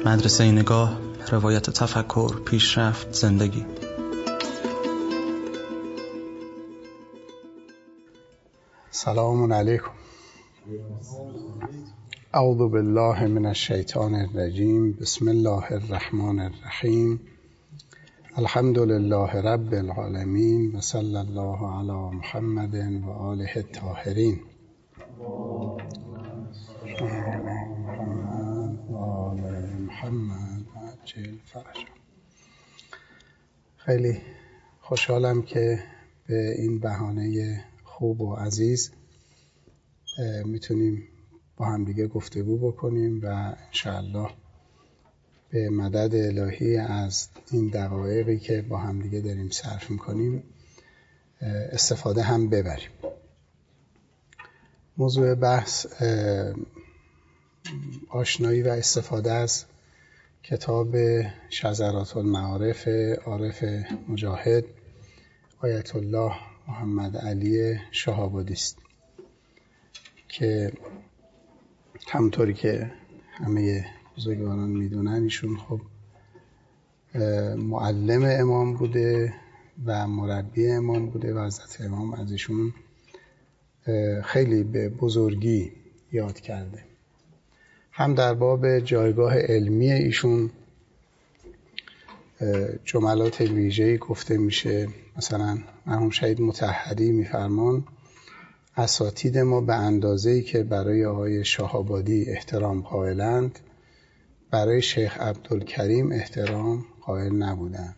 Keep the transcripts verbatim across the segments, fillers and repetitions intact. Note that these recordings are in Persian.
مدرسه نگاه، روایت تفکر، پیشرفت، زندگی. سلام علیکم. اعوذ بالله من الشیطان الرجیم. بسم الله الرحمن الرحیم. الحمد لله رب العالمین و صلی الله علی محمد و آله الطاهرین. محمد عجل فرج. خیلی خوشحالم که به این بهانه خوب و عزیز میتونیم با هم دیگه گفتگو بکنیم و انشاءالله به مدد الهی از این دقایقی که با هم دیگه داریم صرف میکنیم استفاده هم ببریم. موضوع بحث آشنایی و استفاده از کتاب شذرات المعارف عارف مجاهد آیت الله محمد علی شهابادی است که همونطوری که همه بزرگواران میدونن ایشون خب معلم امام بوده و مربی امام بوده و حضرت امام از ایشون خیلی به بزرگی یاد کرده. هم در باب جایگاه علمی ایشون جملات ویژه‌ای گفته میشه. مثلا مرحوم شهید مطهری میفرمان اساتید ما به اندازه‌ای که برای آقای شهابادی احترام قائلند برای شیخ عبدالکریم احترام قائل نبودند.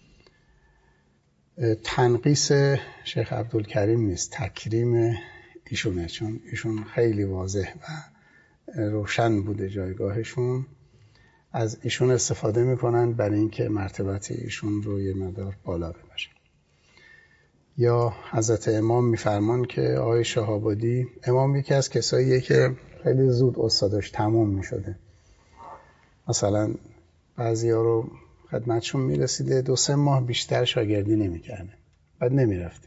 تنقیص شیخ عبدالکریم نیست، تکریم ایشونه، چون ایشون خیلی واضح و روشن بوده جایگاهشون. از ایشون استفاده میکنن برای اینکه مرتبت ایشون رو یه مقدار بالا ببرن. یا حضرت امام میفرمان که آقای شهابادی، امام یکی از کساییه که خیلی زود استادش تموم میشده. مثلا بعضی ها رو خدمتشون میرسیده دو سه ماه بیشتر شاگردی نمیکرده، بعد نمیرفت.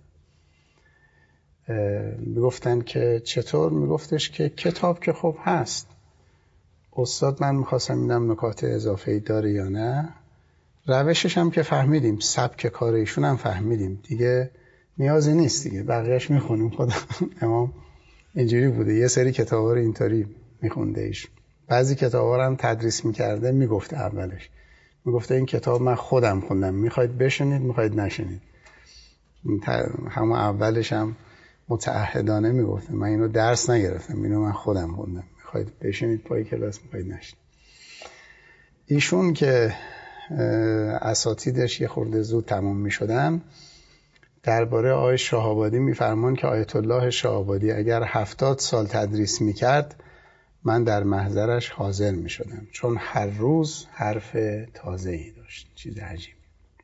میگفتن که چطور؟ میگفتش که کتاب که خب هست، استاد من میخواستم اینم نکات اضافه‌ای داره یا نه، روشش هم که فهمیدیم، سبک کار ایشون هم فهمیدیم، دیگه نیازی نیست دیگه، بقیهش میخونیم. خدا امام اینجوری بوده، یه سری کتابا رو اینطوری میخونده ایشون. بعضی کتابا رو هم تدریس میکرده، میگفته اولش میگفته این کتاب من خودم خوندم، میخواید بشنید میخواید نشنید. همون اولش هم متعهدانه میگفته من اینو درس نگرفتم، اینو من خودم خوندم، میخواید بشنید پای کلاس میخواید نشنید. ایشون که اساتیدش یه خورده زود تمام میشدن، درباره آقای شهابادی میفرمان که آیت الله شهابادی اگر هفتاد سال تدریس میکرد من در محضرش حاضر میشدم، چون هر روز حرف تازه‌ای داشت. چیز عجیبی.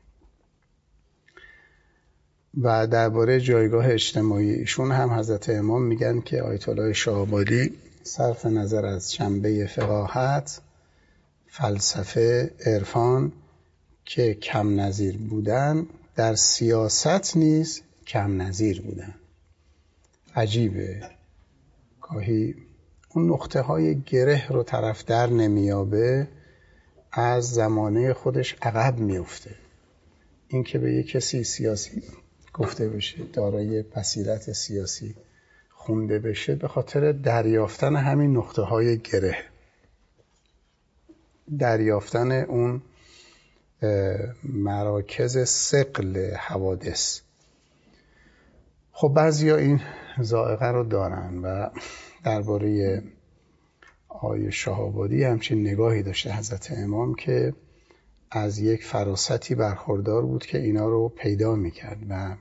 و درباره جایگاه اجتماعی ایشون هم حضرت امام میگن که آیت الله شهابادی صرف نظر از جنبه فقاهت، فلسفه، عرفان که کم نظیر بودن، در سیاست نیز کم نظیر بودن. عجیبه، گاهی اون نقطه های گره رو طرف در نمیابه، از زمانه خودش عقب میفته. این که به یک کسی سیاسی گفته بشه، دارای بصیرت سیاسی خونده بشه، به خاطر دریافتن همین نقطه های گره، دریافتن اون مراکز ثقل حوادث. خب بعضیا این ذائقه رو دارن و درباره آقای شهابادی همچین نگاهی داشته حضرت امام که از یک فراستی برخوردار بود که اینا رو پیدا میکرد و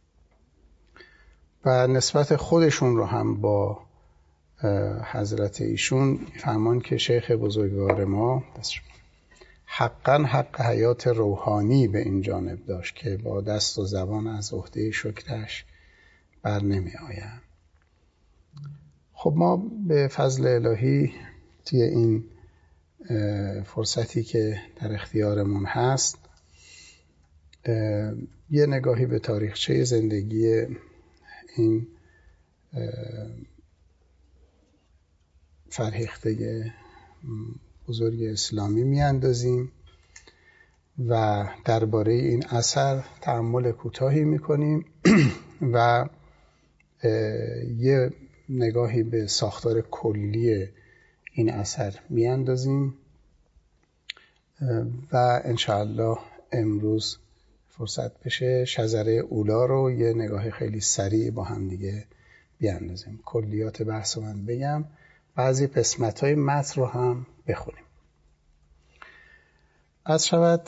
و نسبت خودشون رو هم با حضرت ایشون فرمان که شیخ بزرگوار ما حقا حق حیات روحانی به این جانب داشت که با دست و زبان از عهده شکرش بر نمی آیم. خب ما به فضل الهی توی این فرصتی که در اختیارمون هست یه نگاهی به تاریخچه زندگی این فرهیخته بزرگ اسلامی میاندازیم و درباره این اثر تأمل کوتاهی میکنیم و یه نگاهی به ساختار کلی این اثر میاندازیم و انشاءالله امروز فرصت بشه شذره اولا رو یه نگاه خیلی سریع با هم دیگه بیاندازیم. کلیات بحث من بگم، بعضی قسمت‌های متن رو هم بخونیم. از شود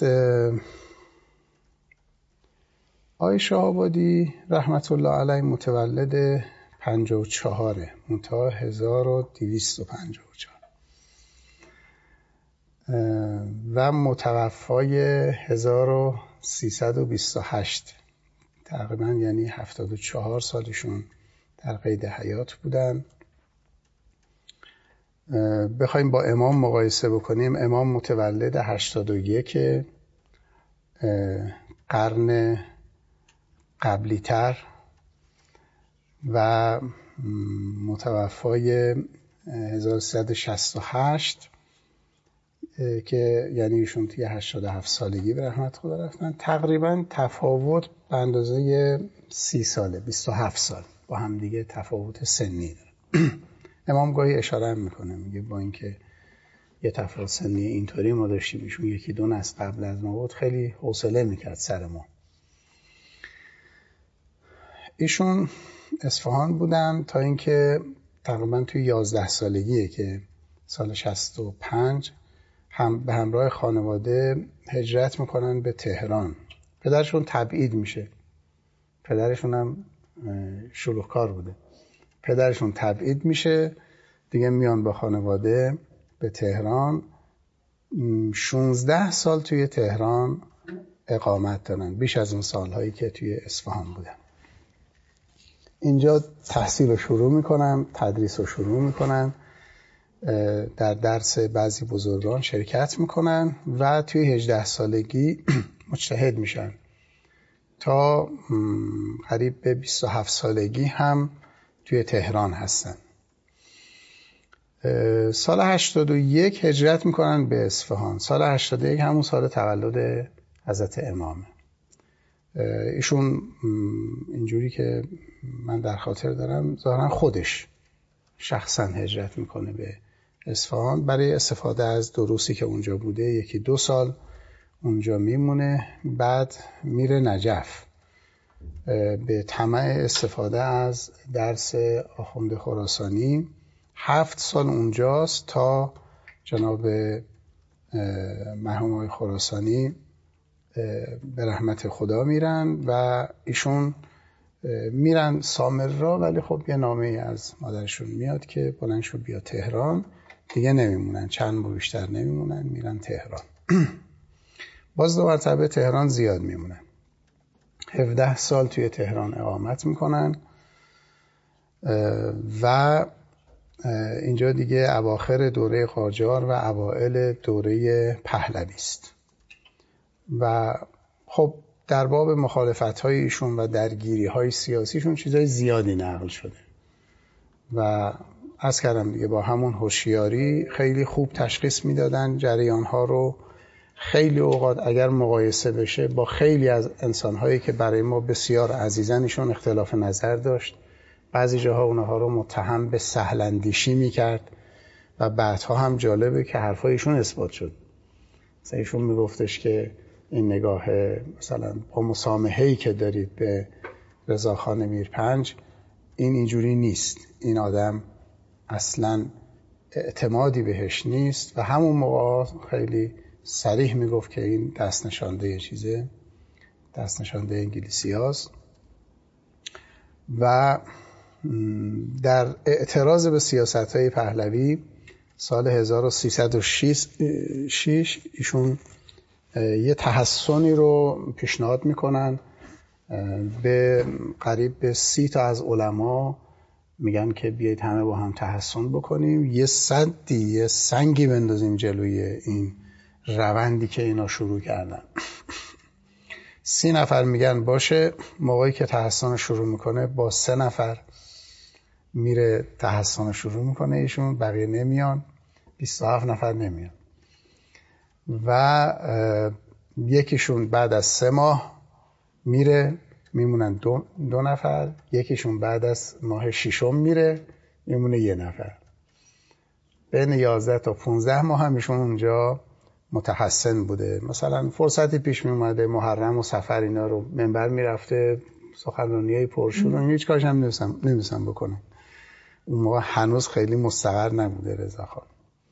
آقای شهابادی رحمت الله علیه متولد پنجاه و چهاره، منتها هزار و دویست و پنجاه و چهار و متوفای هزار و سیصد و بیست و هشت، تقریبا یعنی هفتاد و چهار سالشون در قید حیات بودن. بخوایم با امام مقایسه بکنیم، امام متولد هشتاد و یک قرن قبلی تر و متوفای هزار و سیصد و شصت و هشت که یعنی ایشون توی هشتاد و هفت سالگی به رحمت خدا رفتن. تقریبا تفاوت به اندازه سی ساله، بیست و هفت سال با هم دیگه تفاوت سنی داره. امام گاهی اشاره هم میکنه، میگه با اینکه یه تفاوت سنی اینطوری ما داشتیم، ایشون یکی دو نسل قبل از ما بود، خیلی حوصله میکرد سر ما. ایشون اصفهان بودن تا اینکه تقریبا توی یازده سالگیه که سال شصت و پنج هم به همراه خانواده هجرت میکنن به تهران. پدرشون تبعید میشه، پدرشون هم شلوغکار بوده، پدرشون تبعید میشه دیگه، میان با خانواده به تهران. شانزده سال توی تهران اقامت دارن، بیش از اون سالهایی که توی اصفهان بودن. اینجا تحصیل رو شروع میکنن، تدریس رو شروع میکنن، در درس بعضی بزرگان شرکت میکنن و توی هجده سالگی مجتهد میشن تا قریب به بیست و هفت سالگی هم توی تهران هستن. سال هشتاد و یک هجرت میکنن به اصفهان. سال هشتاد و یک همون سال تولد حضرت امامه. ایشون اینجوری که من در خاطر دارم ظاهرا خودش شخصا هجرت میکنه به اصفهان برای استفاده از دروسی که اونجا بوده. یکی دو سال اونجا میمونه، بعد میره نجف به طمع استفاده از درس آخوند خراسانی. هفت سال اونجاست تا جناب مرحوم آقای خراسانی به رحمت خدا میرن و ایشون میرن سامرا، ولی خب یه نامه از مادرشون میاد که بلند شو بیا تهران. دیگه نمیمونن، چند ماه بیشتر نمیمونن، میرن تهران. باز دو مرتبه تهران زیاد میمونن، هفده سال توی تهران اقامت میکنن و اینجا دیگه اواخر دوره قاجار و اوائل دوره پهلوی است و خب در باب مخالفت‌های ایشون و درگیری‌های سیاسیشون چیزای زیادی نقل شده و عرض کردم دیگه با همون هوشیاری خیلی خوب تشخیص میدادن جریان‌ها رو. خیلی اوقات اگر مقایسه بشه با خیلی از انسان‌هایی که برای ما بسیار عزیزن ایشون اختلاف نظر داشت. بعضی جاها اونها رو متهم به سهل‌اندیشی میکرد و بعدها هم جالبه که حرفایشون اثبات شد. مثلا ایشون میگفتش که این نگاه مثلا با مسامحه‌ای که دارید به رضاخان میرپنج، این اینجوری نیست، این آدم اصلا اعتمادی بهش نیست و همون موقع خیلی صریح میگفت که این دست نشانده یه چیزه، دست نشانده انگلیسی هاست. و در اعتراض به سیاست‌های پهلوی سال هزار و سیصد و شش ایشون یه تحسنی رو پیشنهاد میکنن به قریب به سی تا از علما، میگن که بیایید همه با هم تحسن بکنیم، یه سدی، یه سنگی بندازیم جلوی این روندی که اینا شروع کردن. سی نفر میگن باشه. موقعی که تحسن شروع میکنه با سه نفر میره تحسن شروع میکنه ایشون، بقیه نمیان، بیست و هفت نفر نمیان. و یکیشون بعد از سه ماه میره میمونن دو, دو نفر، یکیشون بعد از ماه ششم میره میمونه یه نفر. بین یازده تا پانزده ماه هم ایشون اونجا متحسن بوده. مثلا فرصتی پیش می اومده محرم و سفر اینا رو منبر میرفته سخنرانیای پرشور و هیچ کارش هم نمی‌دونستم نمی‌دونستم بکنه. اون موقع هنوز خیلی مستقر نبوده رضاخان.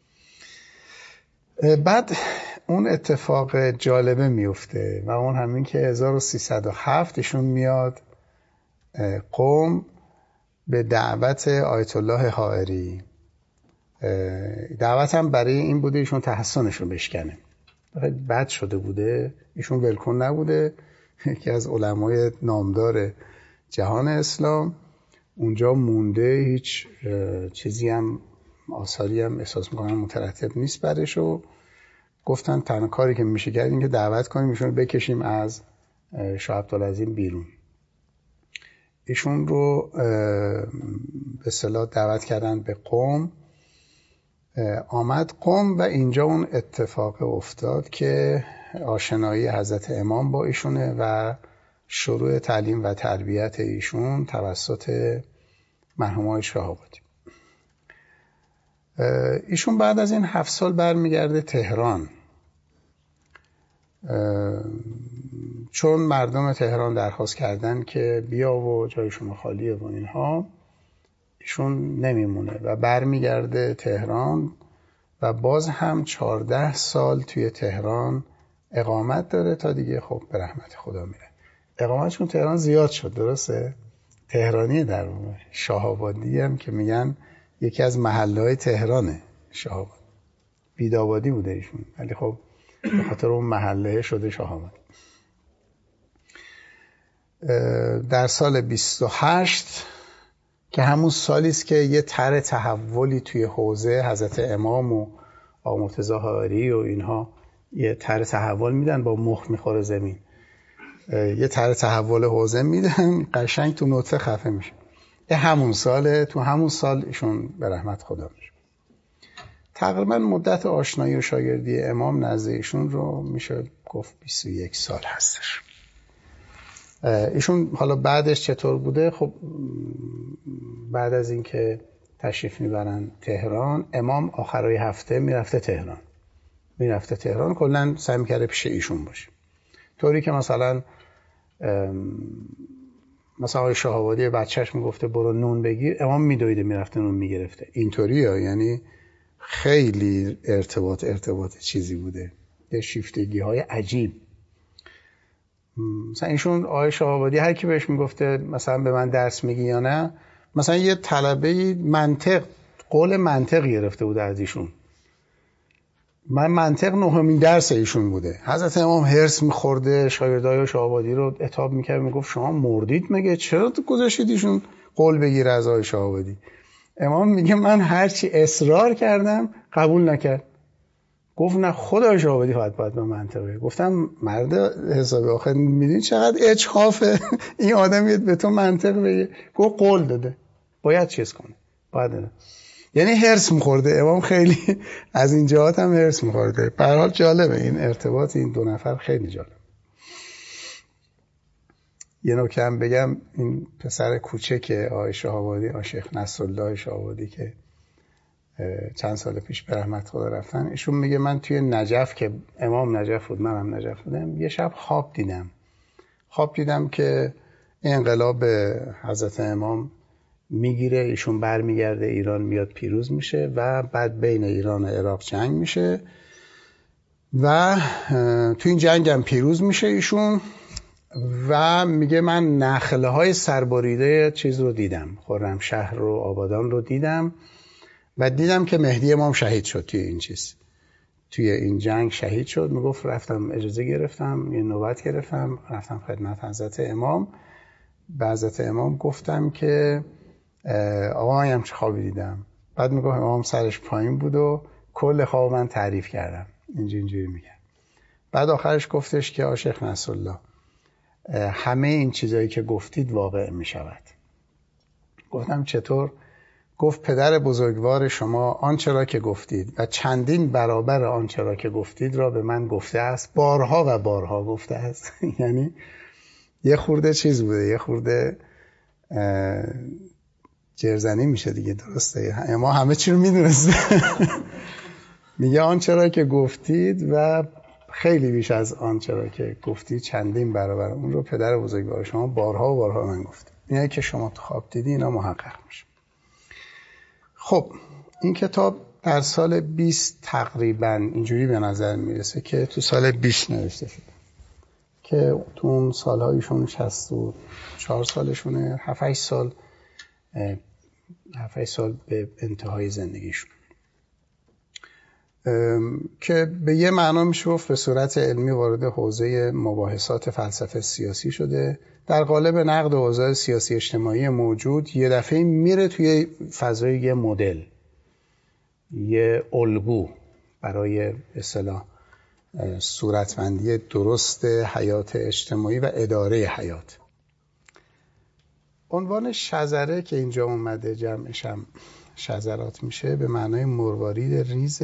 بعد اون اتفاق جالبه میفته و اون همین که هزار و سیصد و هفت ایشون میاد قم به دعوت آیت الله حائری. دعوت هم برای این بوده ایشون تحسنش رو بشکنه. بد شده بوده، ایشون ولکن نبوده، یکی از علمای نامدار جهان اسلام اونجا مونده، هیچ چیزی هم آثاری هم احساس میکنم مترتب نیست برش و گفتن تنها کاری که میشه کرد این که دعوت کنیم ایشون رو بکشیم از شاه عبدالعظیم بیرون. ایشون رو به اصطلاح دعوت کردن به قم. آمد قم و اینجا اون اتفاق افتاد که آشنایی حضرت امام با ایشونه و شروع تعلیم و تربیت ایشون توسط مرحوم آقای شهابادی. ایشون بعد از این هفت سال برمیگرده تهران، چون مردم تهران درخواست کردن که بیا و جای شما خالیه و اینها، ایشون نمیمونه و برمیگرده تهران و باز هم چهارده سال توی تهران اقامت داره تا دیگه خب به رحمت خدا میره. اقامتشون تهران زیاد شد، درسته؟ تهرانی در واقع. شاه‌آبادی هم که میگن یکی از محله‌های تهرانه شاه‌آباد. بیدابادی بوده ایشون ولی خب به خاطر اون محله شده شاه‌آباد. در سال بیست و هشت که همون سالی است که یه طرح تحولی توی حوزه حضرت امام و آقا مرتضی حائری و اینها یه طرح تحول میدن، با مخ میخوره زمین، یه طرح تحول حوزه میدن، قشنگ تو نطفه خفه میشه. یه همون ساله، تو همون سال ایشون به رحمت خدا میشه. تقریبا مدت آشنایی و شاگردی امام نزد ایشون رو میشه گفت بیست و یک سال هستش. ایشون حالا بعدش چطور بوده؟ خب بعد از اینکه تشریف میبرن تهران، امام آخرای هفته میرفته تهران میرفته تهران کلا سعی میکرده پیش ایشون باشه، طوری که مثلا مثلا آقای شهابادی بچهش میگفته برو نون بگیر، امام میدویده میرفته نون میگرفته. اینطوریه، یعنی خیلی ارتباط ارتباط چیزی بوده، یه شیفتگی های عجیب. مثلا ایشون آقای شهابادی هر کی بهش میگفته مثلا به من درس میگی یا نه، مثلا یه طلبه منطق قول منطق گرفته بوده از ایشون. من منطق نهمین درس ایشون بوده. حضرت امام هرس میخورده، شاگردای شهابادی رو عتاب میکرد، میگفت شما مردید مگه؟ چرا تو گذاشتید ایشون قول بگیره از آقای شهابادی؟ امام میگه من هرچی اصرار کردم قبول نکرد. گفت نه خدای شهابادی باید باید به منطقه. گفتم مرد حسابی آخر میدونی چقدر اجحافه این آدم به تو منطق بگه؟ گفت قول داده باید چیز کنه باید داده. یعنی هرس میخورده امام، خیلی از این جهات هم هرس میخورده. به هر حال جالبه این ارتباط این دو نفر، خیلی جالب. یه نکته هم بگم، این پسر کوچک آقای شهابادی، آقای شیخ نصرالله شهابادی که چند سال پیش به رحمت خدا رفتن، ایشون میگه من توی نجف که امام نجف بود منم نجف بودم، یه شب خواب دیدم خواب دیدم که انقلاب حضرت امام میگیره، ایشون برمیگرده ایران، میاد پیروز میشه و بعد بین ایران و عراق جنگ میشه و تو این جنگ هم پیروز میشه ایشون. و میگه من نخله های سربریده چیز رو دیدم، خرمشهر رو، آبادان رو دیدم و دیدم که مهدی امام شهید شد توی این چیز، توی این جنگ شهید شد. میگفت رفتم اجازه گرفتم، یه نوبت گرفتم، رفتم خدمت حضرت امام. به حضرت امام گفتم که آقا من هم چه خوابی دیدم. بعد میگفت امام سرش پایین بود و کل خواب من تعریف کردم، اینجوری اینجوری میگه. بعد آخرش گفتش که شیخ نصرالله همه این چیزایی که گفتید واقع میشود. گفتم چطور؟ گفت پدر بزرگوار شما آنچه را که گفتید و چندین برابر آنچه را که گفتید را به من گفته است، بارها و بارها گفته است. یعنی یه خورده چیز بوده، یه خورده جرزنی میشه دیگه، درسته؟ ما همه چی رو میدونستیم. میگه آنچه را که گفتید و خیلی بیش از آنچه را که گفتید، چندین برابر اون رو پدر بزرگوار شما بارها و بارها من گفتید. اینه که شما تو خواب دیدی، اینا محقق میشه. خب این کتاب در سال بیست تقریبا اینجوری به نظر میرسه که تو سال بیست نوشته شده، که تو اون سالهایشون شصت و چهار سالشونه، هفت هشت سال هفت هشت سال به انتهای زندگیشون، که به یه معنا میشه گفت به صورت علمی وارد حوزه مباحثات فلسفه سیاسی شده. در قالب نقد اوضاع سیاسی اجتماعی موجود یه دفعه میره توی فضای یه مدل، یه الگو برای اصطلاح صورتبندی درست حیات اجتماعی و اداره حیات. عنوان شذره که اینجا اومده جمعش هم شذرات میشه، به معنای مروارید ریز.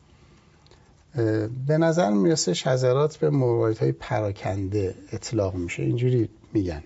به نظر میرسه شذرات به مرواریدهای پراکنده اطلاق میشه، اینجوری میگن.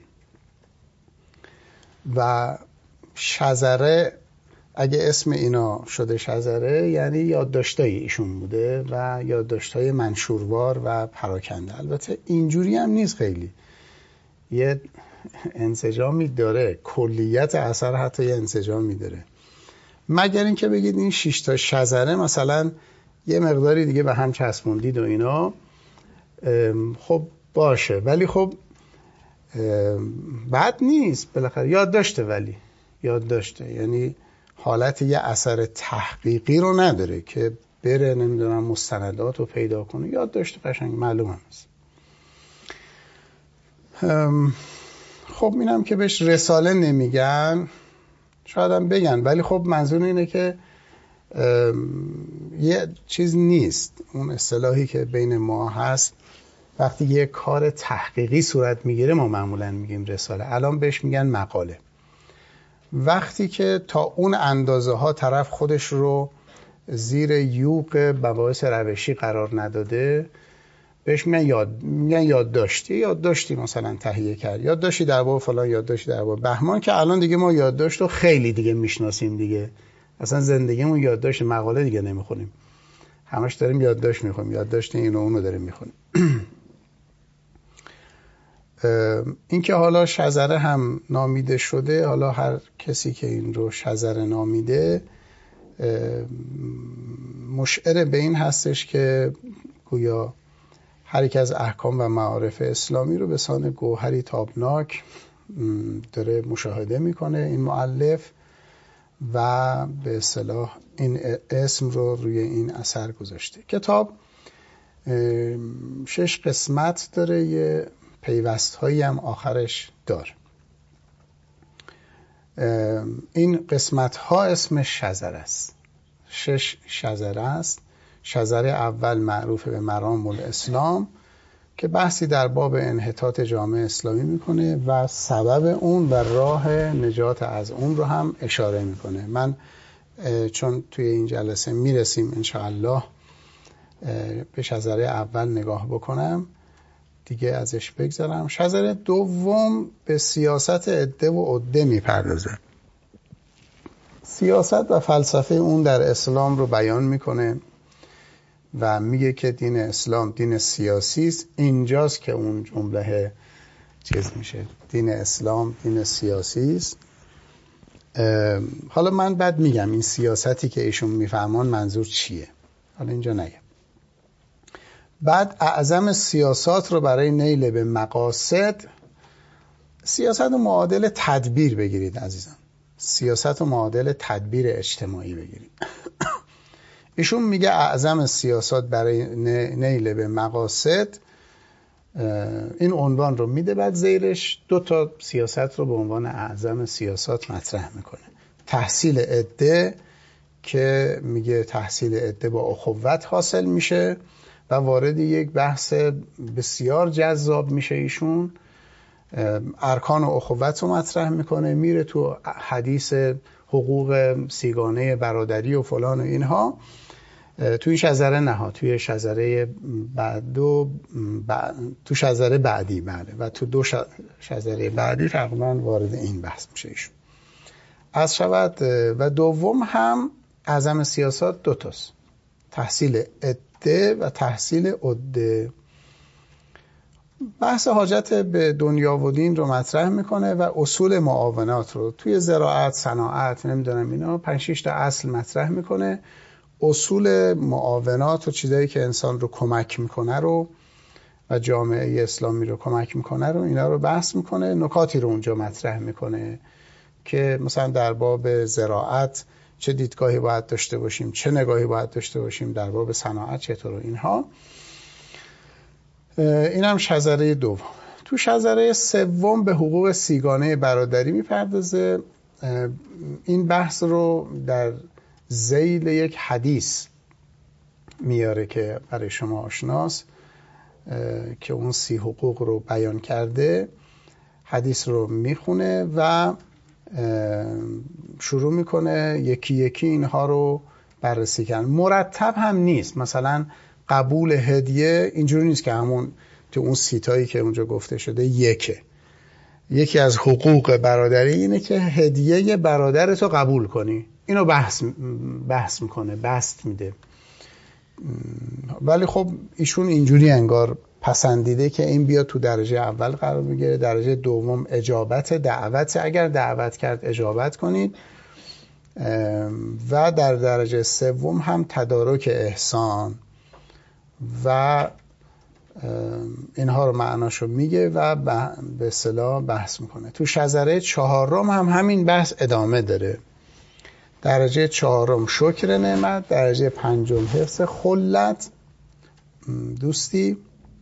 و شذره اگه اسم اینا شده شذره، یعنی یادداشتای ایشون بوده و یادداشتای منشوروار و پراکنده. البته اینجوری هم نیست، خیلی یه انسجامی داره، کلیت اثر حتی یه انسجامی داره، مگر اینکه بگید این شش تا شذره مثلا یه مقداری دیگه به هم چسبوندید و اینا، خب باشه، ولی خب بد نیست، بالاخره یاد داشته، ولی یاد داشته یعنی حالت یه اثر تحقیقی رو نداره که بره نمیدونم مستندات رو پیدا کنه، یاد داشته قشنگ معلوم هست. خب اینم که بهش رساله نمیگن، شاید هم بگن، ولی خب منظور اینه که یه چیز نیست. اون اصطلاحی که بین ما هست وقتی یه کار تحقیقی صورت میگیره ما معمولا میگیم رساله، الان بهش میگن مقاله. وقتی که تا اون اندازه ها طرف خودش رو زیر یوغ مباحث روشی قرار نداده، بهش میگن یاد میگن یادداشتی یادداشتی مثلا تهیه کرد، یادداشتی در باب فلان، یادداشتی در باب بهمان، که الان دیگه ما یادداشت رو خیلی دیگه میشناسیم دیگه، اصلا زندگیمون یادداشت، مقاله دیگه نمیخونیم، همش داریم یادداشت میخونیم، یادداشت اینو اونو داریم میخونیم. این که حالا شذره هم نامیده شده، حالا هر کسی که این رو شذره نامیده مشعر به این هستش که گویا هر یک از احکام و معارف اسلامی رو به سان گوهری تابناک داره مشاهده میکنه این مؤلف، و به اصطلاح این اسم رو روی این اثر گذاشته. کتاب شش قسمت داره، یه پیوست هایی هم آخرش داره. این قسمت ها اسمش شذره است، شش شذره است. شذره اول معروف به مرام الاسلام که بحثی در باب انحطاط جامعه اسلامی میکنه و سبب اون و راه نجات از اون رو هم اشاره میکنه. من چون توی این جلسه میرسیم انشاءالله به شذره اول نگاه بکنم، دیگه ازش بگذارم. شذره دوم به سیاست عده و عده میپردازه، سیاست و فلسفه اون در اسلام رو بیان میکنه و میگه که دین اسلام دین سیاسی است. اینجاست که اون جمله چیز میشه، دین اسلام دین سیاسی است. حالا من بعد میگم این سیاستی که ایشون میفهمان منظور چیه، حالا اینجا نگم. بعد اعظم سیاسات رو برای نیل به مقاصد، سیاست و معادل تدبیر بگیرید عزیزان، سیاست و معادل تدبیر اجتماعی بگیرید. ایشون میگه اعظم سیاسات برای نیل به مقاصد، این عنوان رو میده، بعد زیرش دو تا سیاست رو به عنوان اعظم سیاسات مطرح میکنه. تحصیل عده که میگه تحصیل عده با اخوت حاصل میشه و وارد یک بحث بسیار جذاب میشه. ایشون ارکان و اخوت رو مطرح میکنه، میره تو حدیث حقوق سیگانه برادری و فلان و اینها توی شجره نه ها، توی شجره بعد و بعد تو شجره بعدی بله و تو دو شجره بعدی تقریبا وارد این بحث میشه ایشون. از شود و دوم هم اعظم سیاست دو تاست، تحصیل عده و تحصیل عده. بحث حاجت به دنیا و دین رو مطرح میکنه و اصول معاونات رو توی زراعت، صناعت، نمیدونم اینا پنج شش تا اصل مطرح میکنه. اصول معاونات و چیزایی که انسان رو کمک میکنه رو و جامعه اسلامی رو کمک میکنه رو اینا رو بحث میکنه. نکاتی رو اونجا مطرح میکنه که مثلا در باب زراعت چه دیدگاهی باید داشته باشیم، چه نگاهی باید داشته باشیم، در باب صناعت چطور اینها. این هم شجره دوم. تو شجره سوم به حقوق سیگانه برادری میپردازه. این بحث رو در ذیل یک حدیث میاره که برای شما آشناست که اون سی حقوق رو بیان کرده. حدیث رو میخونه و شروع میکنه یکی یکی اینها رو بررسی کردن. مرتب هم نیست، مثلا قبول هدیه اینجوری نیست که همون تو اون سیتایی که اونجا گفته شده یکه. یکی از حقوق برادری اینه که هدیه برادرتو قبول کنی. اینو بحث بحث میکنه، بست میده. ولی خب ایشون اینجوری انگار پسندیده که این بیاد تو درجه اول قرار بگیره. درجه دوم اجابت دعوت، اگر دعوت کرد اجابت کنید. و در درجه سوم هم تدارک احسان و اینها رو معناشو میگه و به اصطلاح بحث میکنه. تو شجره چهارم هم همین بحث ادامه داره. درجه چهارم شکر نعمت، درجه پنجم حفظ خلت دوستی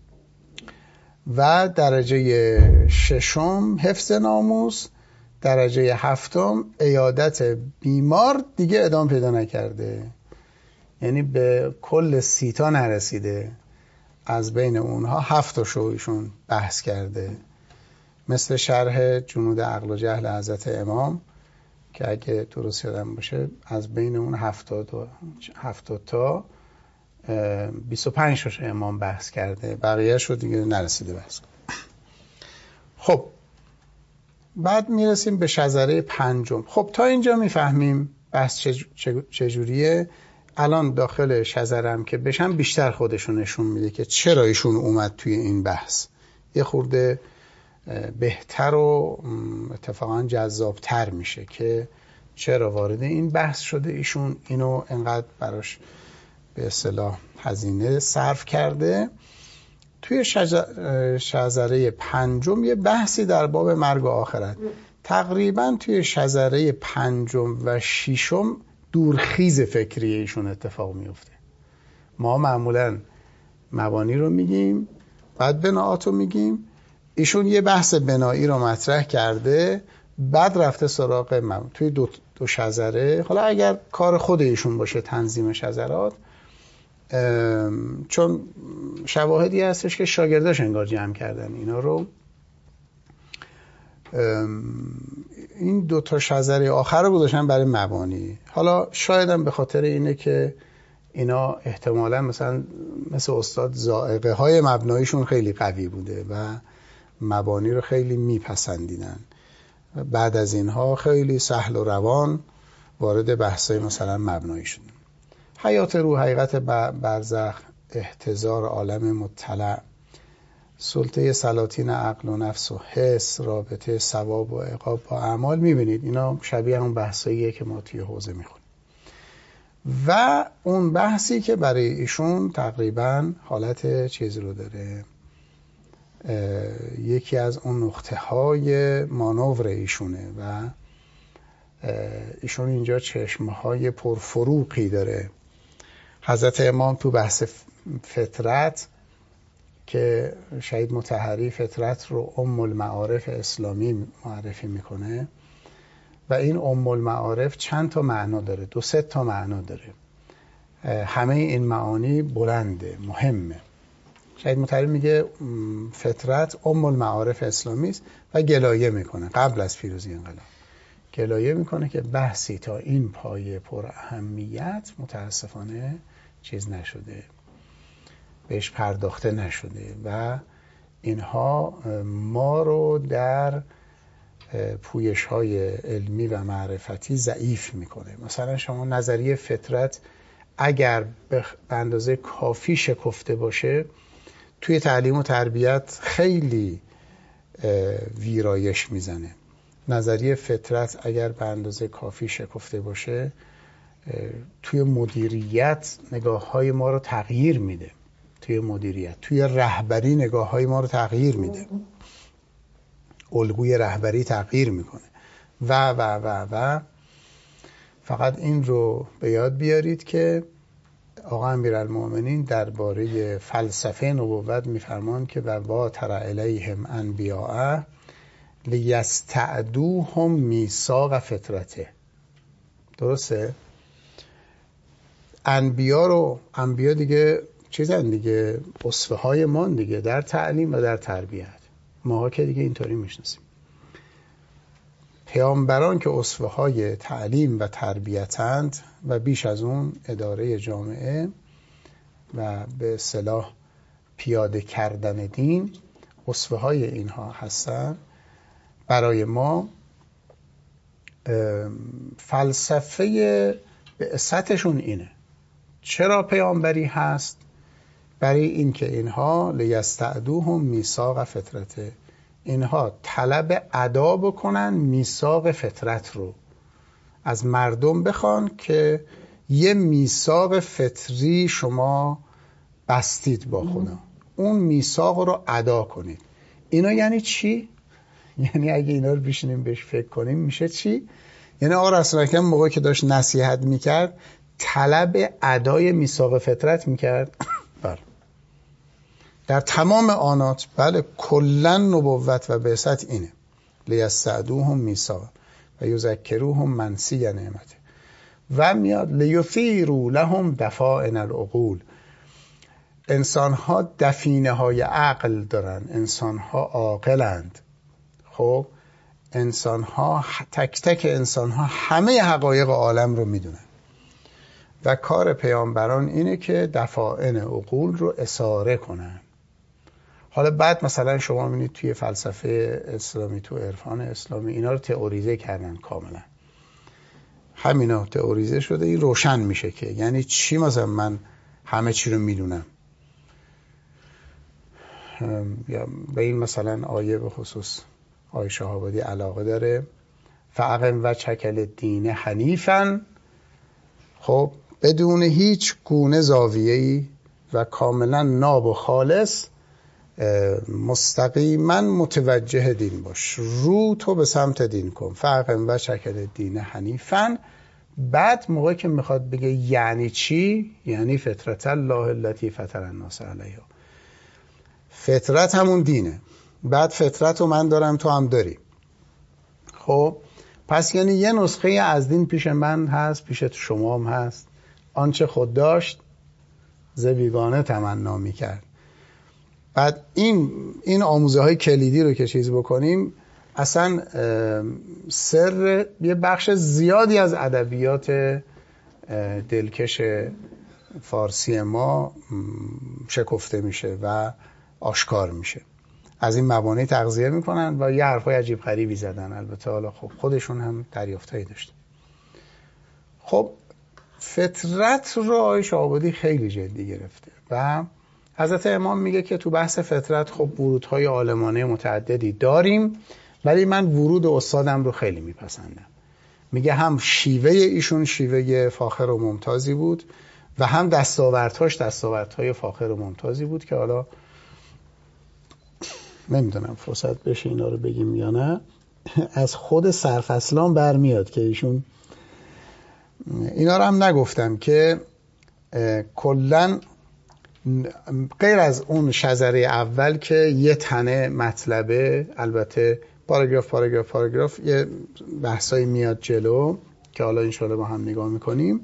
و درجه ششم حفظ ناموس، درجه هفتم عیادت بیمار. دیگه ادامه پیدا نکرده، یعنی به کل سیتا نرسیده. از بین اونها هفت شویشون بحث کرده، مثل شرح جنود عقل و جهل حضرت امام که اگه درست یادم باشه از بین اون هفتاد هفتاد تا بیست و پنج شش امام بحث کرده، بقیه شو دیگه نرسیده بحث. خب بعد میرسیم به شجره پنجم. خب تا اینجا میفهمیم بحث چجوریه. الان داخل شجرم که بشم بیشتر خودشون نشون میده که چرا ایشون اومد توی این بحث. یه خورده بهتر و اتفاقا جذابتر میشه که چرا وارد این بحث شده. ایشون اینو انقدر براش به اصطلاح هزینه صرف کرده. توی شجره پنجم یه بحثی در باب مرگ و آخرت. تقریبا توی شجره پنجم و ششم دورخیز فکری ایشون اتفاق میفته. ما معمولا مبانی رو میگیم، بعد بناعات رو میگیم. ایشون یه بحث بنایی رو مطرح کرده، بعد رفته سراغ مبانی. توی دو, دو شجره، حالا اگر کار خود ایشون باشه تنظیم شجرات، چون شواهدی هستش که شاگرداش انگار جمع کردن اینا رو. این دو تا شجره آخر رو گذاشتن برای مبانی. حالا شایدم به خاطر اینه که اینا احتمالاً مثلا مثل استاد ذائقه های مبناییشون خیلی قوی بوده و مبانی رو خیلی میپسندیدن. بعد از اینها خیلی سهل و روان وارد بحثای مثلا مبنایی شدن. حیات روح، حقیقت برزخ، احتضار عالم مطلع، سلطه سلاطین عقل و نفس و حس، رابطه ثواب و عقاب با اعمال. میبینید اینا شبیه اون بحثاییه که ما توی حوزه میخونیم. و اون بحثی که برای ایشون تقریبا حالت چیز رو داره، یکی از اون نقطه های مانور ایشونه و ایشون اینجا چشمهای پرفروغی داره. حضرت امام تو بحث فطرت که شهید مطهری فطرت رو ام المعارف اسلامی معرفی میکنه و این ام المعارف چند تا معنا داره، دو سه تا معنا داره. همه این معانی بلنده، مهمه. شهید مطهری میگه فطرت ام المعارف اسلامی است و گلایه میکنه قبل از پیروزی انقلاب گلایه میکنه که بحثی تا این پایه پر اهمیت متاسفانه چیز نشده، بهش پرداخته نشده و اینها ما رو در پویش های علمی و معرفتی ضعیف میکنه. مثلا شما نظریه فطرت اگر به اندازه کافی شکفته باشه توی تعلیم و تربیت خیلی ویرایش میزنه. نظریه فطرت اگر به اندازه کافی شکفته باشه توی مدیریت نگاه های ما رو تغییر میده، توی مدیریت، توی رهبری نگاه های ما رو تغییر میده، الگوی رهبری تغییر میکنه و و و و فقط این رو به یاد بیارید که آقا امیرالمومنین درباره فلسفه نبوت میفرمان که و با تر الیهم انبیاء لیستعدوهم میثاق فطرته. درسته؟ انبیا رو، انبیا دیگه چیزن دیگه، اسوه های ما دیگه در تعلیم و در تربیت. ماها که دیگه اینطوری میشناسیم. پیامبران که اسوه های تعلیم و تربیتند و بیش از اون اداره جامعه و به اصطلاح پیاده کردن دین اسوه های اینها هستن. برای ما فلسفه بعثتشون اینه. چرا پیامبری هست؟ برای این که اینها لیستعدوهم میثاق فطرته، اینها طلب ادا بکنن میثاق فطرت رو، از مردم بخوان که یه میثاق فطری شما بستید با خدا، اون میثاق رو ادا کنید. اینا یعنی چی؟ یعنی اگه اینا رو بشینیم بهش فکر کنیم میشه چی؟ یعنی آقا رسول اکرم موقعی که داشت نصیحت میکرد طلب ادای میثاق فطرت میکرد. بله در تمام آنات، بله کلا نبوت و بعثت اینه، لیستعدوهم میثاق و یذکروهم منسی نعمته و میاد لیثیروا لهم دفائن العقول. انسان ها دفینه های عقل دارن، انسان ها عاقلند. خب انسان ها، تک تک انسان ها همه حقایق عالم رو میدونن و کار پیامبران اینه که دفائن عقول رو اثاره کنن. حالا بعد مثلا شما میبینید توی فلسفه اسلامی، تو عرفان اسلامی اینا رو تئوریزه کردن کاملا. همینا تئوریزه شده، این روشن میشه که یعنی چی. مثلا من همه چی رو میدونم، یا به این مثلا آیه به خصوص آیه شهابادی علاقه داره، فاقم و چکل دین حنیفن، خب بدون هیچ گونه زاویه‌ای و کاملا ناب و خالص مستقیما متوجه دین باش، رو تو به سمت دین کن، فاقم و چکل دین حنیفن. بعد موقعی که میخواد بگه یعنی چی، یعنی فطرت الله التي فطر الناس علیها. فطرت همون دینه، بعد فطرت رو من دارم تو هم داری. خب پس یعنی یه نسخه از دین پیش من هست، پیش شما هم هست. آنچه خود داشت ز بیگانه تمنا میکرد. بعد این این آموزه های کلیدی رو که چیز بکنیم، اصلا سر یه بخش زیادی از ادبیات دلکش فارسی ما شکفته میشه و آشکار میشه. از این مبانی تغذیه میکنن و یه حرفای عجیب غریبی زدن. البته حالا خب خودشون هم دریافتایی داشتن. خب فطرت رو آقای شهابادی خیلی جدی گرفته و حضرت امام میگه که تو بحث فطرت خب ورودهای عالمانه متعددی داریم، ولی من ورود استادم رو خیلی میپسندم. میگه هم شیوه ایشون شیوه فاخر و ممتازی بود و هم دستاوردهاش دستاوردهای فاخر و ممتازی بود که حالا نمیدونم فرصت بشه اینا رو بگیم یا نه. از خود سرفصلان برمیاد که ایشون اینا رو هم نگفتم که کلن غیر از اون شذره اول که یه تنه مطلبه، البته پاراگراف پاراگراف پاراگراف یه بحثایی میاد جلو که حالا انشاءالله با هم نگاه میکنیم.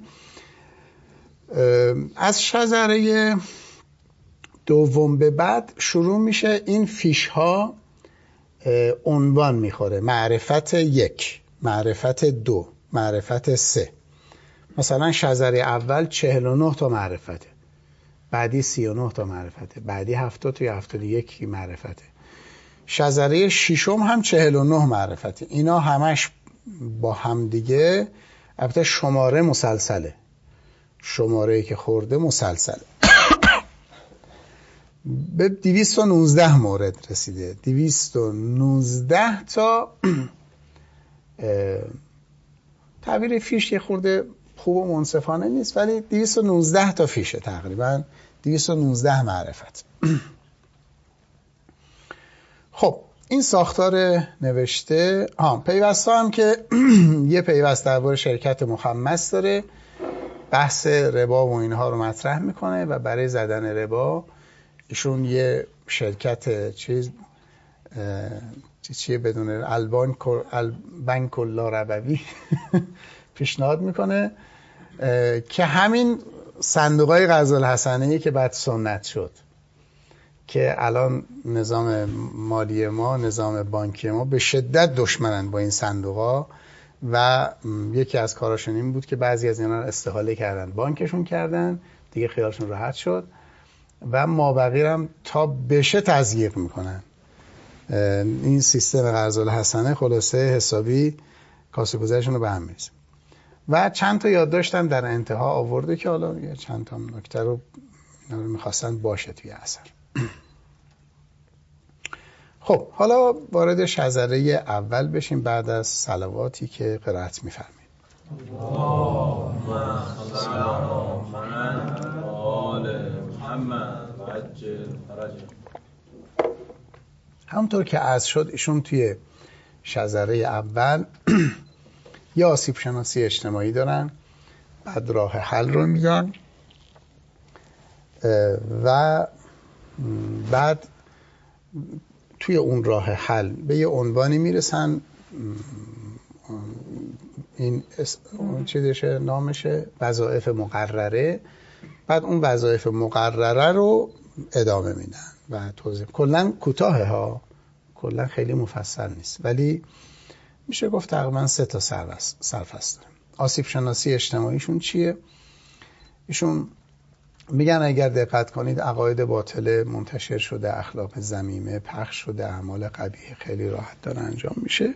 از شذره دوم به بعد شروع میشه این فیش ها عنوان میخوره. معرفت یک، معرفت دو، معرفت سه. مثلا شذره اول چهل و نه تا معرفته، بعدی سی و نه تا معرفته، بعدی هفتاد تا هفتاد و یک معرفته. شذره ششم هم چهل و نه معرفته. اینا همش با هم دیگه، البته شماره مسلسله، شماره‌ای که خورده مسلسله. به دویست و نوزده مورد رسیده. دویست و نوزده تا تعبیر فیش یه خورده خوب و منصفانه نیست، ولی دویست و نوزده تا فیشه، تقریبا دویست و نوزده معرفت. خب این ساختار نوشته. ها پیوسته هم که یه پیوسته درباره شرکت مخمس داره، بحث ربا و اینها رو مطرح میکنه و برای زدن ربا ایشون یه شرکت چیز چیه بدون البنک لا ربوی پیشنهاد میکنه که همین صندوقای قرض الحسنه‌ای که بعد سنت شد، که الان نظام مالی ما، نظام بانکی ما به شدت دشمنن با این صندوقا و یکی از کاراشون این بود که بعضی از اینا رو استحاله کردن، بانکشون کردن دیگه، خیالشون راحت شد و مابقی هم تا بشه تضییق میکنن. این سیستم قرض الحسنه خلاصه حسابی کاسه گذرشون رو به هم میریزه. و چند تا یادداشتم در انتها آورده که حالا یه چند تا نکته رو میخواستن باشه توی اثر. خب حالا وارد شذره اول بشیم بعد از صلواتی که قرائت می‌فرمایید. همونطور که عرض شد ایشون توی شذره اول یا آسیب شناسی اجتماعی دارن، بعد راه حل رو میگن و بعد توی اون راه حل به یه عنوانی میرسن، این چیزشه نامشه وظایف مقرره. بعد اون وظایف مقرره رو ادامه میدن و توضیح. کلا کوتاه ها، کلا خیلی مفصل نیست، ولی میشه گفت تقریبا سه تا سرفصل داره. آسیب شناسی اجتماعیشون چیه؟ ایشون میگن اگر دقت کنید عقاید باطله منتشر شده، اخلاق ذمیمه پخش شده، اعمال قبیح خیلی راحت داره انجام میشه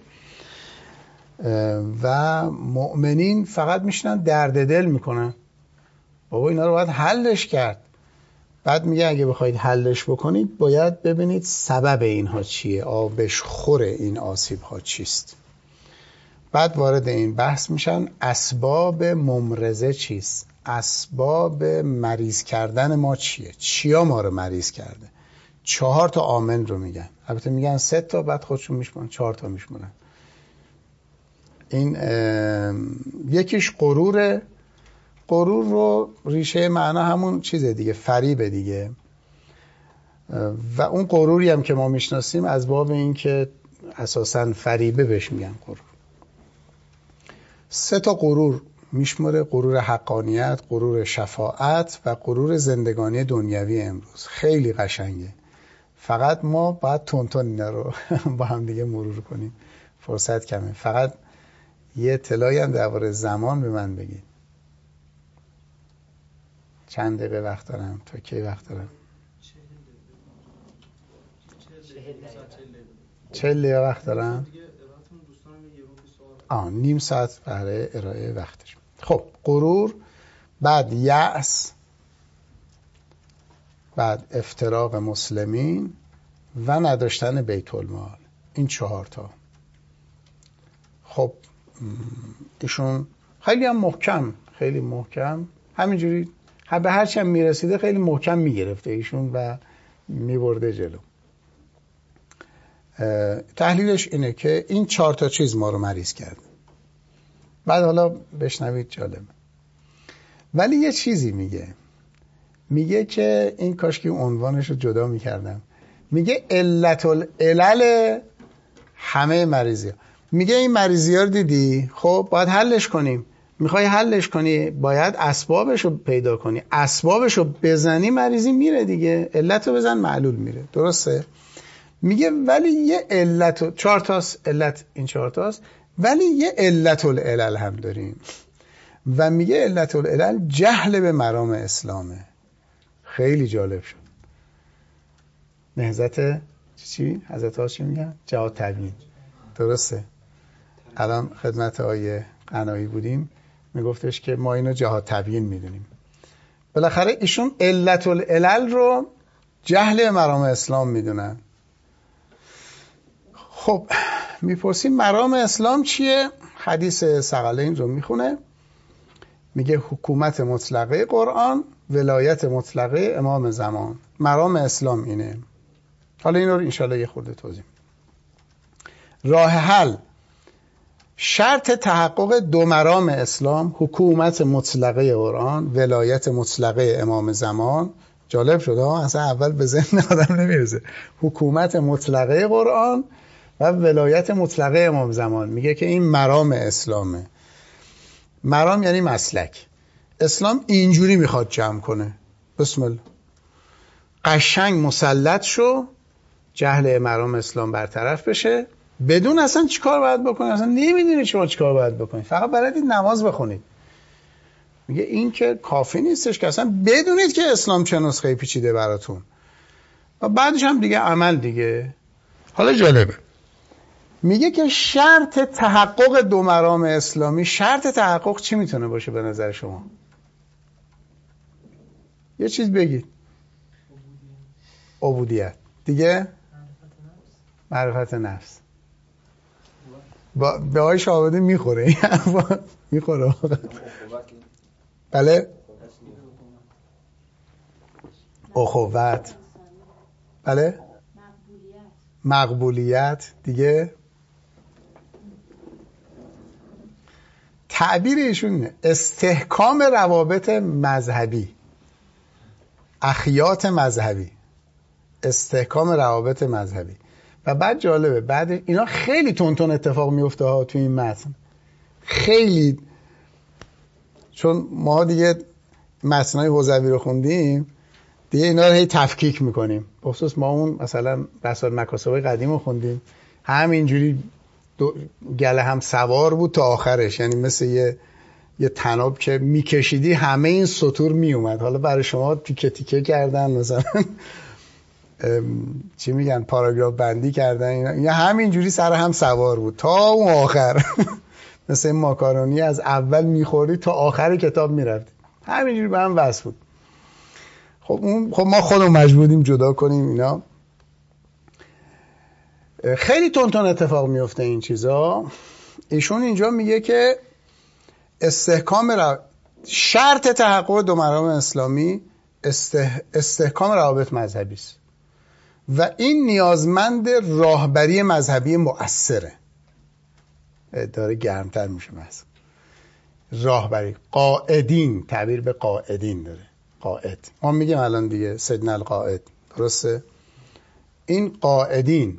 و مؤمنین فقط میشنن درد دل میکنن، بابا اینا رو باید حلش کرد. بعد میگه اگه بخواید حلش بکنید باید ببینید سبب اینها چیه، آبش خوره این آسیب ها چیست. بعد وارد این بحث میشن اسباب ممرضه چیست، اسباب مریض کردن ما چیه، چیا ما رو مریض کرده. چهار تا عامل رو میگن، البته میگن سه تا بعد خودشون میشمونن چهار تا میشمونن. این یکیش غروره. غرور رو ریشه معنا همون چیزه دیگه، فریبه دیگه. و اون غروری هم که ما میشناسیم از باب این که اساساً فریبه بهش میگن غرور. سه تا غرور میشماره: غرور حقانیت، غرور شفاعت و غرور زندگانی دنیوی امروز. خیلی قشنگه، فقط ما باید تون تون اینا رو با هم دیگه مرور کنیم، فرصت کمه. فقط یه اطلاعی هم درباره زمان به من بگید. چند دقیقه وقت دارم؟ تا کی وقت دارم؟ چهل دقیقه وقت دارم؟ آه نیم ساعت برای ارائه وقتش. خب غرور، بعد یأس، بعد افتراق مسلمین و نداشتن بیت المال. این چهار تا. خب ایشون خیلی هم محکم، خیلی محکم همینجوری به هر چم میرسیده خیلی محکم میگرفته ایشون و میبرده جلو. تحلیلش اینه که این چهار تا چیز ما رو مریض کرده. بعد حالا بشنوید جالب. ولی یه چیزی میگه، میگه که این کاش که عنوانش رو جدا میکردم. میگه علت العلل همه مریضی ها. میگه این مریضی ها رو دیدی، خب باید حلش کنیم. میخوای حلش کنی باید اسبابش رو پیدا کنی، اسبابش رو بزنی مریضی میره دیگه، علت رو بزن معلول میره. درسته؟ میگه ولی یه علت، چهار تاست علت، این چهار تاست. ولی یه علت العلل هم داریم و میگه علت العلل جهل به مرام اسلامه. خیلی جالب شد. نهضت چی؟ حضرت ها چی میگن؟ جهاد تبیین. درسته. الان خدمت آیه قنایی بودیم میگفتش که ما اینو جهاد تبیین میدونیم. بالاخره ایشون علت العلل رو جهل مرام اسلام میدونن. خب میپرسیم مرام اسلام چیه؟ حدیث ثقلین رو میخونه، میگه حکومت مطلقه قرآن، ولایت مطلقه امام زمان. مرام اسلام اینه. حالا این رو انشاءالله یه خورده توضیح. راه حل، شرط تحقق دو مرام اسلام، حکومت مطلقه قرآن، ولایت مطلقه امام زمان. جالب شده ها، اصلا اول به ذهن آدم نمیرسه. حکومت مطلقه قرآن و ولایت مطلقه امام زمان. میگه که این مرام اسلامه. مرام یعنی مسلک. اسلام اینجوری میخواد جمع کنه. بسم الله. قشنگ مسلط شو، جهل مرام اسلام برطرف بشه، بدون اصلا چیکار باید بکنید. اصلا نمیدونید شما چیکار باید بکنید، فقط بلدید نماز بخونید. میگه این که کافی نیستش که اصلا بدونید که اسلام چه نسخه پیچیده براتون، و بعدش هم دیگه عمل دیگه. حالا جالبه، میگه که شرط تحقق دو مرام اسلامی، شرط تحقق چی میتونه باشه به نظر شما؟ یه چیز بگید. عبودیت. دیگه معرفت نفس. با به آقای شاهبادی میخوره این حرفا، میخوره. بله. اخوت. بله. مقبولیت. دیگه تعبیر ایشون استحکام روابط مذهبی، اخیات مذهبی، استحکام روابط مذهبی. و بعد جالبه، بعد اینا خیلی تون تون اتفاق میفته ها تو این متن، خیلی، چون ما دیگه متنای حوزوی رو خوندیم دیگه اینا رو هی تفکیک میکنیم. بخصوص ما اون مثلا رسائل مکاسبای قدیم رو خوندیم، همینجوری گله هم سوار بود تا آخرش، یعنی مثل یه یه تناب که میکشیدی همه این سطور میومد. حالا برای شما تیکه تیکه کردن، مثلا چی میگن، پاراگراف بندی کردن، یا همینجوری سر هم سوار بود تا اون آخر. مثل ماکارونی از اول میخوری تا آخر کتاب میرفت، همینجوری به هم وصل بود. خب اون خب ما خودمون مجبوریم جدا کنیم اینا. خیلی تون تون اتفاق میفته این چیزا. ایشون اینجا میگه که استحکام رو... شرط تحقق دو مرام اسلامی استه... استحکام روابط مذهبی است و این نیازمند راهبری مذهبی مؤثره. داره گرمتر میشه مثلا راهبری. قائدین، تعبیر به قائدین داره. قائد ما میگیم الان دیگه سیدنا القائد، درسته؟ این قائدین